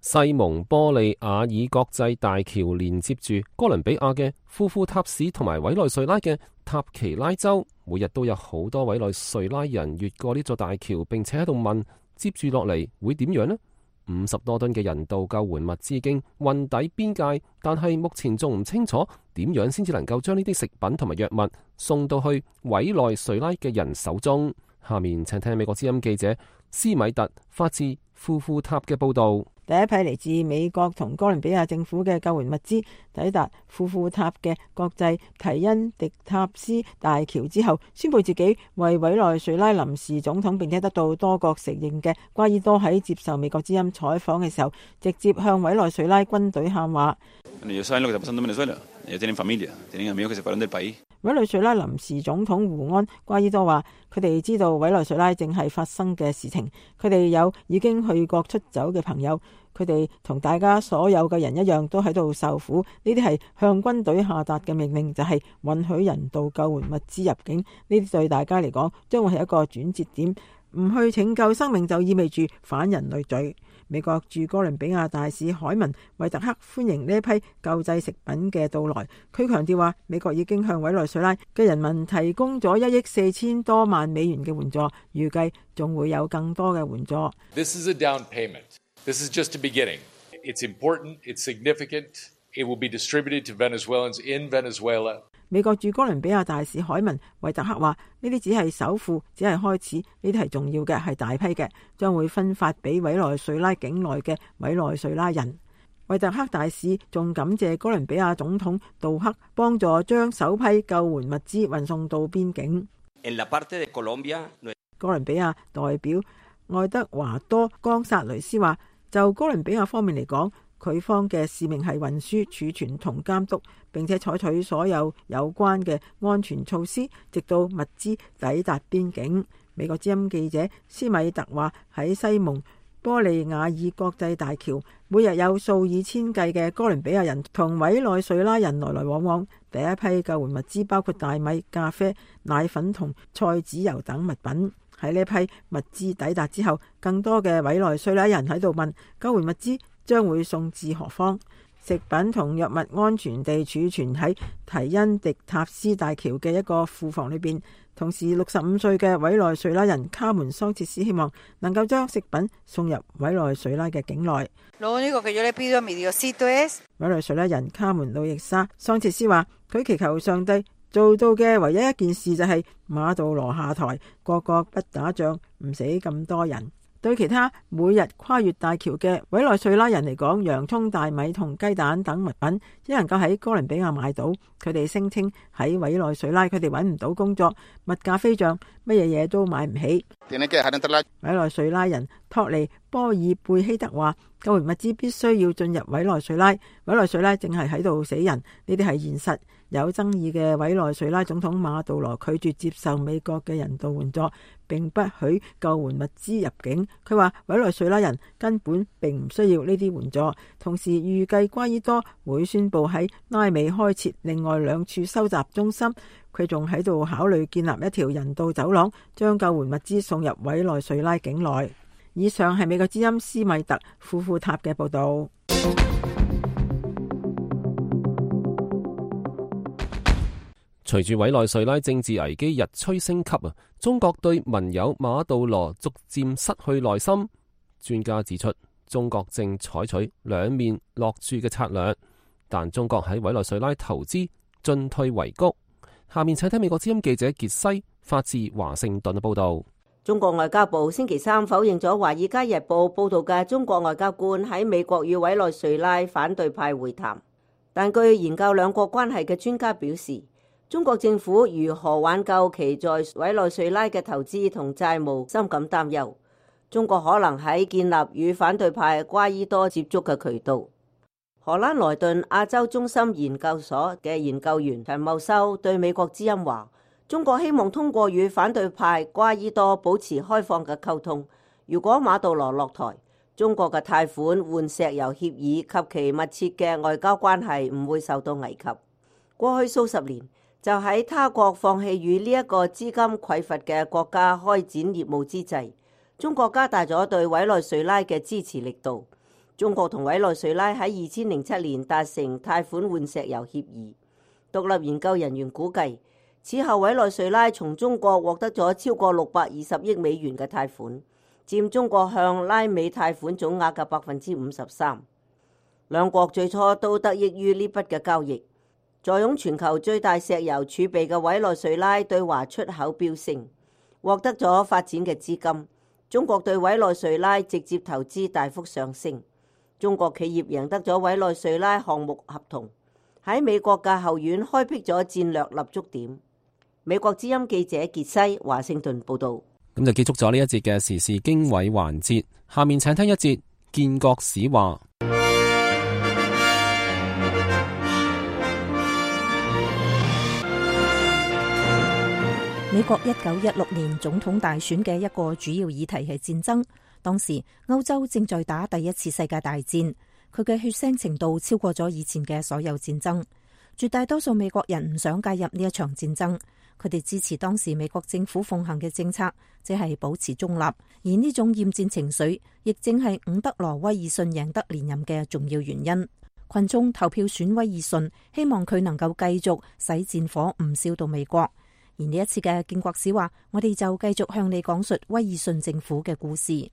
西蒙波利亞爾國際大橋連接住哥倫比亞嘅庫庫塔市同埋委內瑞拉嘅塔奇拉州，每日都有好多委內瑞拉人越過呢座大橋，並且喺度問接住落嚟會點樣呢？50多噸嘅人道救援物資已經運抵邊界，但係目前仲唔清楚點樣先至能夠將呢啲食品同埋藥物送到去委內瑞拉嘅人手中。下面請聽美國之音記者斯米特發自庫庫塔嘅報道。 第一批嚟自美國同哥倫比亞政府嘅救援物資抵達庫庫塔嘅國際提恩迪塔斯大橋之後，宣布自己為委內瑞拉臨時總統並且得到多國承認嘅瓜伊多喺接受美國之音採訪嘅時候，直接向委內瑞拉軍隊喊話。委內瑞拉臨時總統胡安瓜伊多話：佢哋知道委內瑞拉正係發生嘅事情，佢哋有已經去國出走嘅朋友，佢哋同大家所有嘅人一樣都喺度受苦。呢啲係向軍隊下達嘅命令，就係允許人道救援物資入境。呢啲對大家嚟講將會係一個轉折點，唔去拯救生命就意味住反人類罪。美國駐哥倫比亞大使海文維特克歡迎呢一批救濟食品嘅到來。佢強調話，美國已經向委內瑞拉嘅人民提供咗1億4千多萬美元嘅援助，預計仲會有更多嘅援助。 This is a down payment. This is just a beginning. It's important. It's significant. It will be distributed to Venezuelans in Venezuela. 美國駐哥倫比亞大使海文維特克話：呢啲只係首付，只係開始，呢啲係重要嘅，係大批嘅，將會分發俾委內瑞拉境內嘅委內瑞拉人。維特克大使仲感謝哥倫比亞總統杜克幫助將首批救援物資運送到邊境。哥倫比亞代表愛德華多岡薩雷斯話：就哥倫比亞方面嚟講，佢方嘅使命係運輸、儲存同監督，並且採取所有有關嘅安全措施，直到物資抵達邊境。美國之音記者斯米特話：喺西蒙波利亞爾國際大橋，每日有數以千計嘅哥倫比亞人同委內瑞拉人來來往往。第一批救援物資包括大米、咖啡、奶粉同菜籽油等物品。喺呢批物資抵達之後，更多嘅委內瑞拉人喺度問救援物資將會送至何方？食品同藥物安全地儲存喺提恩迪塔斯大橋嘅一個庫房裏邊。同時65歲嘅委內瑞拉人卡門桑切斯希望能夠將食品送入委內瑞拉嘅境內。委內瑞拉人卡門路易莎桑切斯話：佢祈求上帝做到嘅唯一一件事就係馬杜羅下台，各國不打仗，唔死咁多人。對其他每日跨越大橋嘅委內瑞拉人嚟講，洋蔥、大米同雞蛋等物品只能夠喺哥倫比亞買到。佢哋聲稱喺委內瑞拉佢哋揾唔到工作，物價飛漲，乜嘢嘢都買唔起。委內瑞拉人托尼波爾貝希德話：救援物資必須要進入委內瑞拉，委內瑞拉正係喺度死人，呢啲係現實。有爭議嘅委內瑞拉總統馬杜羅拒絕接受美國嘅人道援助，並不許救援物資入境。佢話委內瑞拉人根本並唔需要呢啲援助。同時預計瓜伊多會宣布喺拉美開設另外2處收集中心。佢仲喺度考慮建立一條人道走廊，將救援物資送入委內瑞拉境內。以上係美國之音斯米特庫庫塔嘅報道。 隨住委內瑞拉政治危機日趨升級啊，中國對盟友馬杜羅逐漸失去耐心。專家指出，中國正採取兩面落注嘅策略，但中國喺委內瑞拉投資進退維谷。下面請睇美國之音記者傑西發自華盛頓嘅報道。 中國外交部星期三否認咗《華爾街日報》報道嘅中國外交官喺美國與委內瑞拉反對派會談，但據研究兩國關係嘅專家表示，中國政府如何挽救其在委內瑞拉嘅投資同債務深感擔憂。中國可能喺建立與反對派瓜伊多接觸嘅渠道。荷蘭萊頓亞洲中心研究所嘅研究員陳茂修對美國之音話：中國希望通過與反對派瓜伊多保持開放嘅溝通。如果馬杜羅落台，中國嘅貸款換石油協議及其密切嘅外交關係唔會受到危及。過去數十年，就喺他國放棄與呢一個資金匱乏嘅國家開展業務之際，中國加大咗對委內瑞拉嘅支持力度。 中國同委內瑞拉喺2007年達成貸款換石油協議。獨立研究人員估計，此後委內瑞拉從中國獲得咗超過620億美元嘅貸款，佔中國向拉美貸款總額嘅53%。兩國最初都得益於呢筆嘅交易。坐擁全球最大石油儲備嘅委內瑞拉對華出口飆升，獲得咗發展嘅資金。中國對委內瑞拉直接投資大幅上升。中國企業贏得咗委內瑞拉項目合同，喺美國嘅後院開闢咗戰略立足點。美國之音記者傑西華盛頓報道。 咁就結束咗呢一節嘅時事經緯環節，下面請聽一節建國史話。 美國1916年總統大選嘅一個主要議題係戰爭。當時歐洲正在打第一次世界大戰，佢嘅血腥程度超過咗以前嘅所有戰爭。絕大多數美國人唔想介入呢一場戰爭，佢哋支持當時美國政府奉行嘅政策，即係保持中立。而呢種厭戰情緒，亦正係伍德羅威爾遜贏得連任嘅重要原因。群眾投票選威爾遜，希望佢能夠繼續使戰火唔燒到美國。而呢一次嘅建國史話，我哋就繼續向你講述威爾遜政府嘅故事。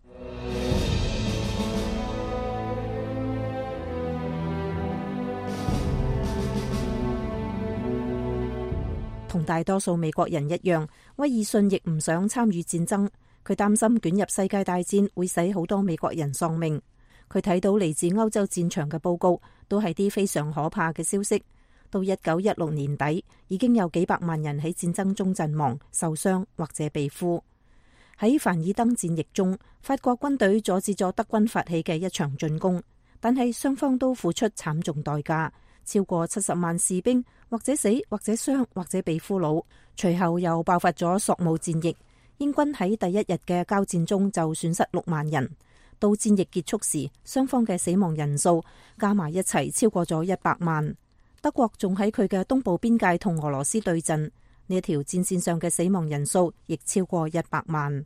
同大多數美國人一樣，威爾遜亦唔想參與戰爭，佢擔心捲入世界大戰會使好多美國人喪命。佢睇到嚟自歐洲戰場嘅報告，都係啲非常可怕嘅消息。到1916年底，已經有幾百萬人喺戰爭中陣亡、受傷或者被俘。喺凡爾登戰役中，法國軍隊阻止咗德軍發起嘅一場進攻，但係雙方都付出慘重代價，超過70萬士兵或者死、或者傷、或者被俘虜。隨後又爆發咗索姆戰役，英軍喺第一日嘅交戰中就損失6萬人。到戰役結束時，雙方嘅死亡人數加埋一齊超過咗100萬。德國仲喺佢嘅東部邊界同俄羅斯對陣，呢一條戰線上嘅死亡人數亦超過100萬。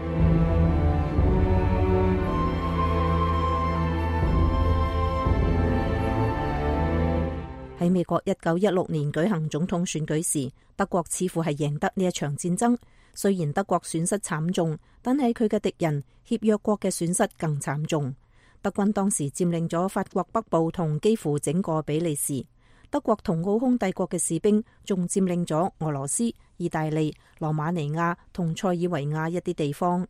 喺美國1916年舉行總統選舉時，德國似乎係贏得呢一場戰爭。雖然德國損失慘重，但係佢嘅敵人協約國嘅損失更慘重。德軍當時佔領咗法國北部同幾乎整個比利時。德國同奧匈帝國嘅士兵仲佔領咗俄羅斯、意大利、羅馬尼亞同塞爾維亞一啲地方。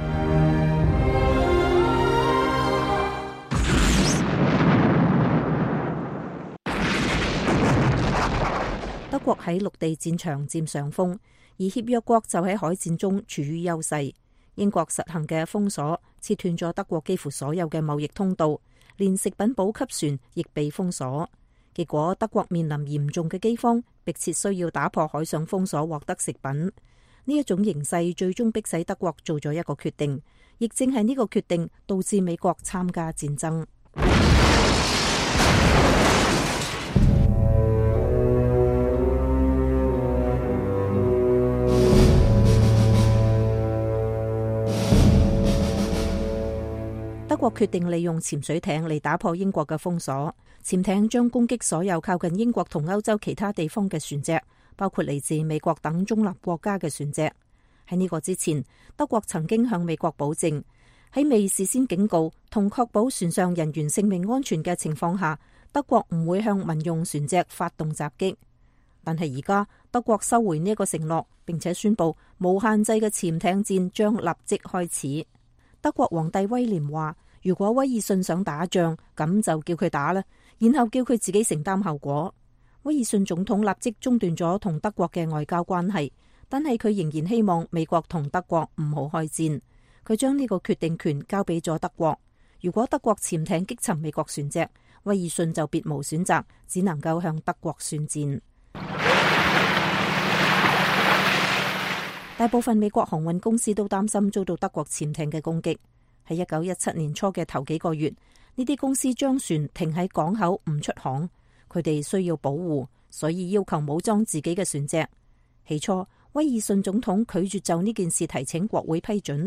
德國喺陸地戰場佔上風，而協約國就喺海戰中處於優勢。英國實行嘅封鎖切斷咗德國幾乎所有嘅貿易通道，連食品補給船亦被封鎖。結果德國面臨嚴重嘅饑荒，迫切需要打破海上封鎖獲得食品。呢一種形勢最終迫使德國做咗一個決定，亦正係呢個決定導致美國參加戰爭。德國決定利用潛水艇嚟打破英國嘅封鎖。潛艇將攻擊所有靠近英國同歐洲其他地方嘅船隻，包括嚟自美國等中立國家嘅船隻。喺呢個之前，德國曾經向美國保證，喺未事先警告同確保船上人員性命安全嘅情況下，德國唔會向民用船隻發動襲擊。但係而家德國收回呢一個承諾，並且宣布無限制嘅潛艇戰將立即開始。德國皇帝威廉話，如果威爾遜想打仗，咁就叫佢打啦，然後叫佢自己承擔後果。威爾遜總統立即中斷咗同德國嘅外交關係，但係佢仍然希望美國同德國唔好開戰。佢將呢個決定權交俾咗德國。如果德國潛艇擊沉美國船隻，威爾遜就別無選擇，只能夠向德國宣戰。大部分美國航運公司都擔心遭到德國潛艇嘅攻擊。喺1917年初嘅頭幾個月，呢啲公司將船停喺港口唔出航，佢哋需要保護，所以要求武裝自己嘅船隻。起初，威爾遜總統拒絕就呢件事提請國會批准，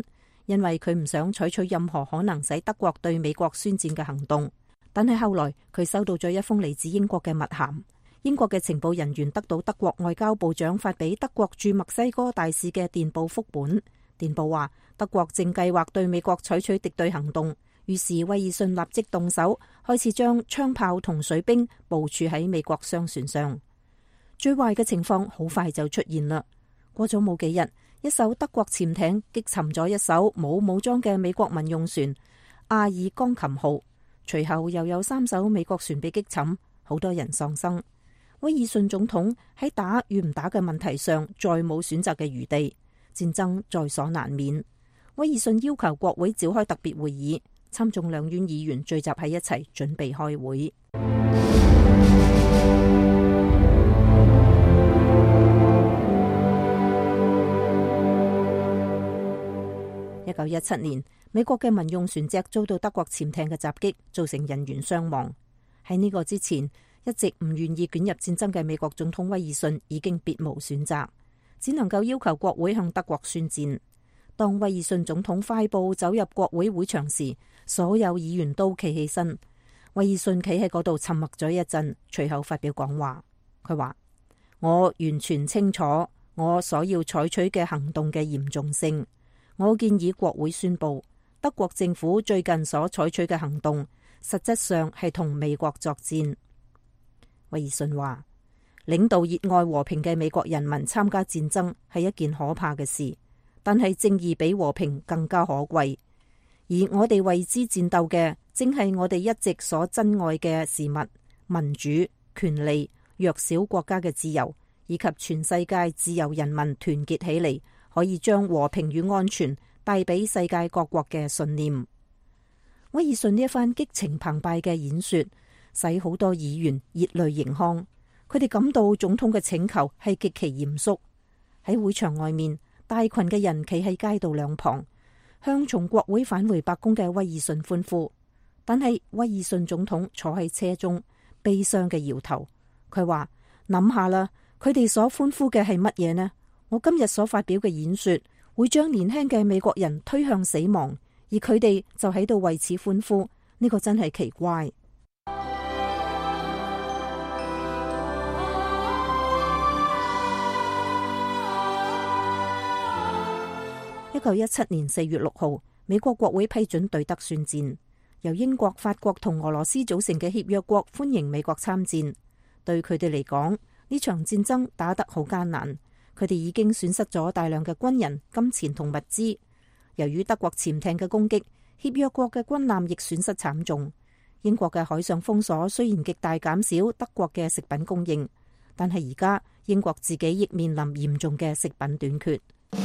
因為佢唔想採取任何可能使德國對美國宣戰嘅行動。但係後來佢收到咗一封嚟自英國嘅密函，英國嘅情報人員得到德國外交部長發俾德國駐墨西哥大使嘅電報複本。電報話德國正計劃對美國採取敵對行動，於是威爾遜立即動手，開始將槍炮同水兵部署喺美國商船上。最壞嘅情況好快就出現啦。過咗冇幾日，一艘德國潛艇擊沉咗一艘冇武裝嘅美國民用船阿爾岡琴號，隨後又有3艘美國船被擊沉，好多人喪生。威爾遜總統喺打與唔打嘅問題上再冇選擇嘅餘地，戰爭在所難免。威爾遜要求國會召開特別會議，參眾兩院議員聚集喺一齊準備開會。1917年，美國嘅民用船隻遭到德國潛艇嘅襲擊，造成人員傷亡。喺呢個之前，一直唔願意捲入戰爭嘅美國總統威爾遜已經別無選擇，只能夠要求國會向德國宣戰。當威爾遜總統快步走入國會會場時，所有議員都企起身。威爾遜企喺嗰度沉默咗一陣，隨後發表講話。佢話：我完全清楚我所要採取嘅行動嘅嚴重性。我建議國會宣布，德國政府最近所採取嘅行動，實質上係同美國作戰。威爾遜話：領導熱愛和平嘅美國人民參加戰爭係一件可怕嘅事，但係正義比和平更加可貴。而我哋為之戰鬥嘅，正係我哋一直所珍愛嘅事物：民主、權利、弱小國家嘅自由，以及全世界自由人民團結起嚟，可以將和平與安全帶俾世界各國嘅信念。威爾遜呢一番激情澎湃嘅演說，使好多議員熱淚盈眶。佢哋感到總統嘅請求係極其嚴肅。喺會場外面，大群嘅人企喺街道兩旁，向從國會返回白宮嘅威爾遜歡呼。但係威爾遜總統坐喺車中，悲傷嘅搖頭。佢話：諗下啦，佢哋所歡呼嘅係乜嘢呢？我今日所發表嘅演說會將年輕嘅美國人推向死亡，而佢哋就喺度為此歡呼，呢個真係奇怪。1917年4月6號，美國國會批准對德宣戰，由英國、法國同俄羅斯組成嘅協約國歡迎美國參戰。對佢哋嚟講，呢場戰爭打得好艱難。佢哋已經損失咗大量嘅軍人、金錢同物資。由於德國潛艇嘅攻擊，協約國嘅軍艦亦損失慘重。英國嘅海上封鎖雖然極大減少德國嘅食品供應，但係而家英國自己亦面臨嚴重嘅食品短缺。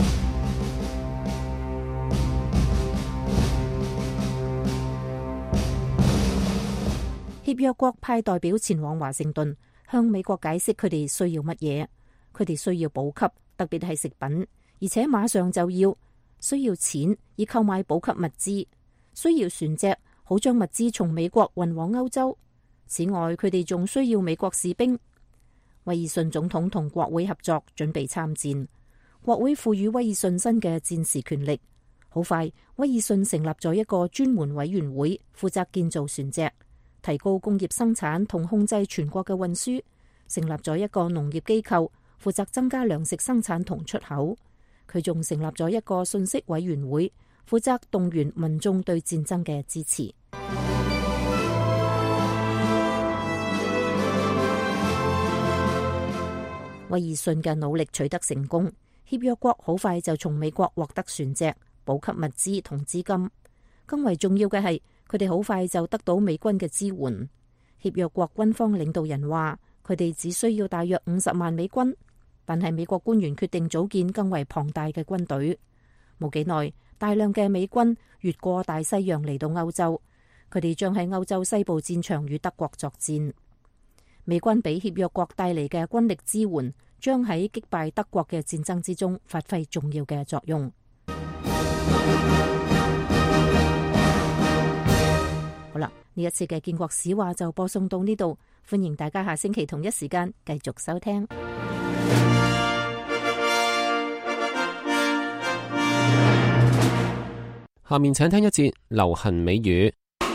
協約國派代表前往華盛頓，向美國解釋佢哋需要乜嘢。佢哋需要補給，特別係食品，而且馬上就要。需要錢以購買補給物資，需要船隻好將物資從美國運往歐洲。此外，佢哋仲需要美國士兵。威爾遜總統同國會合作，準備參戰。國會賦予威爾遜新嘅戰時權力。好快，威爾遜成立咗一個專門委員會，負責建造船隻，提高工業生產同控制全國嘅運輸。成立咗一個農業機構，負責增加糧食生產同出口。佢仲成立咗一個信息委員會，負責動員民眾對戰爭嘅支持。威爾遜嘅努力取得成功，協約國好快就從美國獲得船隻、補給物資同資金。更為重要嘅係，佢哋好快就得到美軍嘅支援。協約國軍方領導人話，佢哋只需要大約50萬美軍，但係美國官員決定組建更為龐大嘅軍隊。冇幾耐，大量嘅美軍越過大西洋嚟到歐洲，佢哋將喺歐洲西部戰場與德國作戰。美軍俾協約國帶嚟嘅軍力支援，將喺擊敗德國嘅戰爭之中發揮重要嘅作用。好啦，呢一次嘅建國史話就播送到呢度，歡迎大家下星期同一時間繼續收聽。 下面請聽一節流行美語。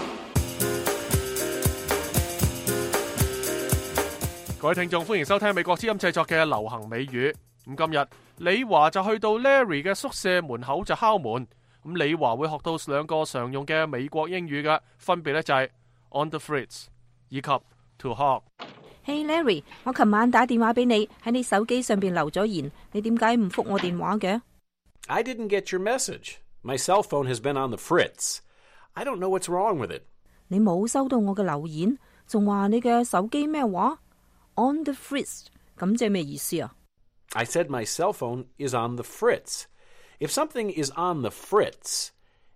各位聽眾，歡迎收聽美國之音製作嘅流行美語。咁今日李華就去到 Larry 嘅宿舍門口就敲門。咁李華會學到兩個常用嘅美國英語嘅，分別咧就係 on the fritz 以及 to hog。Hey Larry， 我琴晚打電話俾你，喺你手機上邊留咗言，你點解唔覆我電話嘅？ I didn't get your message. My cell phone has been on the fritz. I don't know what's wrong with it. 你冇收到我嘅留言，仲話你嘅手機咩話 ？On the fritz， 咁即係咩意思啊？ I said my cell phone is on the fritz. If something is on the fritz,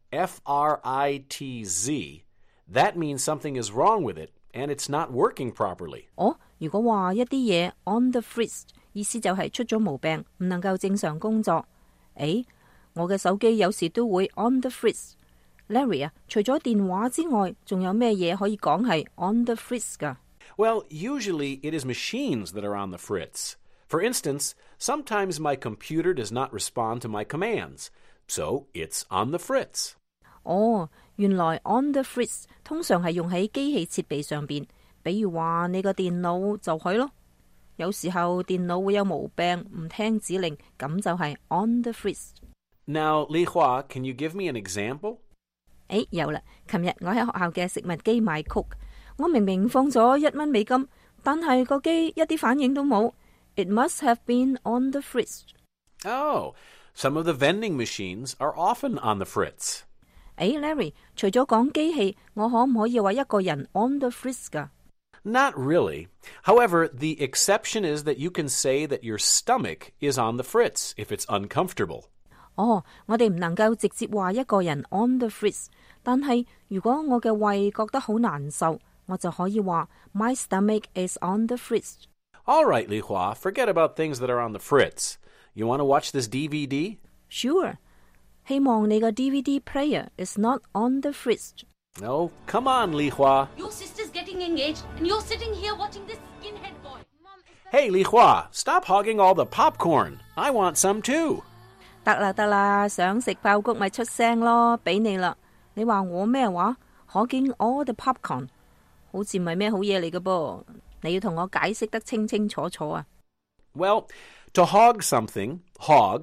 F-R-I-T-Z, that means something is wrong with it and it's not working properly. 如果話一啲嘢 on the fritz， 意思就係出咗毛病，唔能夠正常工作。我嘅手機有時都會 on the fritz。Larry 啊，除咗電話之外，仲有咩嘢可以講係 on the fritz 㗎？ Well, usually it is machines that are on the fritz. For instance, sometimes my computer does not respond to my commands, so it's on the fritz. 原來 on the fritz 通常係用喺機器設備上邊，比如話你個電腦就係咯。有時候電腦會有毛病，唔聽指令，咁就係 on the fritz。 Now, Li Hua, can you give me an example? 有啦，琴日我喺學校嘅食物機買曲，我明明放咗1蚊美金，但係個機一啲反應都冇。It must have been on the fritz. Oh, some of the vending machines are often on the fritz. Larry, 除咗講機器，我可唔可以話一個人 on the fritz 㗎？ Not really. However, the exception is that you can say that your stomach is on the fritz if it's uncomfortable. 我哋唔能夠直接話一個人 on the fritz， 但係如果我嘅胃覺得好難受，我就可以話 My stomach is on the fritz. All right, Li Hua, forget about things that are on the fritz. You want to watch this DVD? Sure. 希望你個 DVD player is not on the fritz. No, come on, Li Hua. Your sister's getting engaged, and you're sitting here watching this skinhead boy. Hey, Li Hua, stop hogging all the popcorn. I want some too. 得啦，想食爆谷咪出聲咯，俾你啦。你話我咩話？ Hogging all the popcorn， 好似唔係咩好嘢嚟嘅噃。你要同我解釋得清清楚楚啊。 Well, to hog something, hog,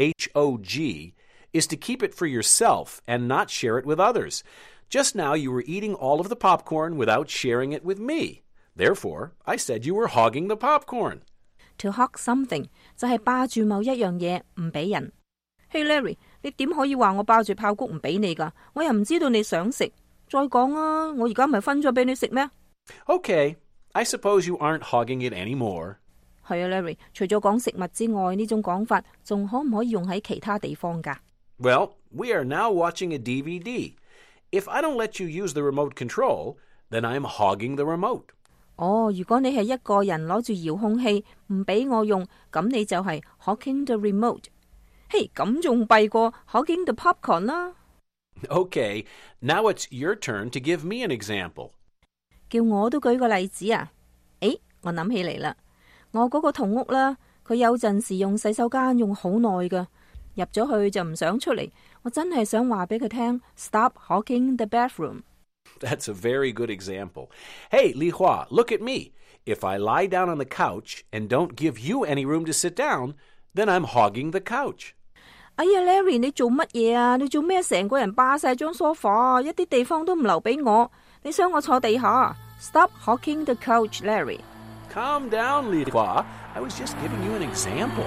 H-O-G, is to keep it for yourself and not share it with others. Just now you were eating all of the popcorn without sharing it with me. Therefore, I said you were hogging the popcorn. To hog something 就係霸住某一樣嘢唔俾人。Hey Larry， 你點可以話我霸住爆谷唔俾你㗎？我又唔知道你想食。再講啊，我而家唔係分咗俾你食咩？ Okay, I suppose you aren't hogging it anymore. 係啊 Larry， 除咗講食物之外，呢種講法仲可唔可以用喺其他地方㗎？ Well, we are now watching a DVD. If I don't let you use the remote control, then I'm hogging the remote. 如果你係一個人攞住遙控器唔俾我用，咁你就係 hogging the remote。嘿，咁仲弊過 hogging the popcorn 啦。 Okay, now it's your turn to give me an example. 叫我都舉個例子啊！我諗起嚟啦，我嗰個同屋啦，佢有陣時用洗手間用好耐噶，入咗去就唔想出嚟。我真係想話俾佢聽 ，Stop hogging the bathroom. That's a very good example. Hey, Li Hua, look at me. If I lie down on the couch and don't give you any room to sit down, then I'm hogging the couch. 哎呀 ，Larry， 你做乜嘢啊？你做咩成個人霸晒張梳化，一啲地方都唔留俾我？你想我坐地下 ？Stop hogging the couch, Larry. Calm down, Li Hua. I was just giving you an example.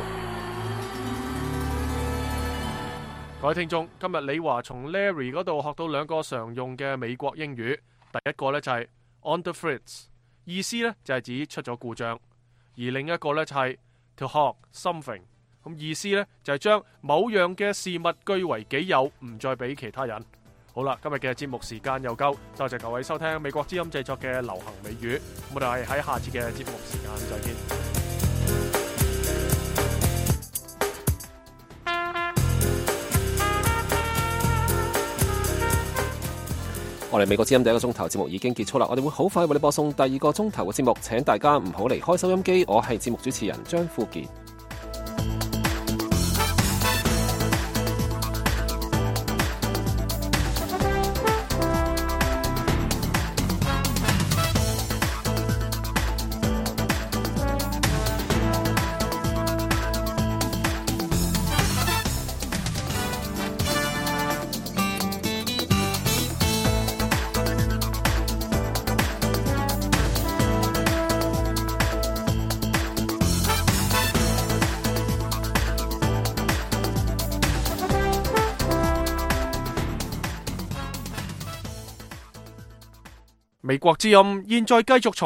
各位聽眾，今日李華從 Larry 嗰度學到兩個常用嘅美國英語。第一個呢就係 on the fritz， 意思呢就係指出咗故障；而另一個呢就係 to hog something， 咁意思呢就係將某樣嘅事物據為己有，唔再俾其他人。好啦，今日嘅節目時間又夠，多謝各位收聽美國之音製作嘅流行美語。我哋喺下次嘅節目時間再見。 我哋美國之音第一個鐘頭節目已經結束啦，我哋會好快為你播送第二個鐘頭嘅節目，請大家唔好離開收音機。我係節目主持人張富健。 美國之音現在繼續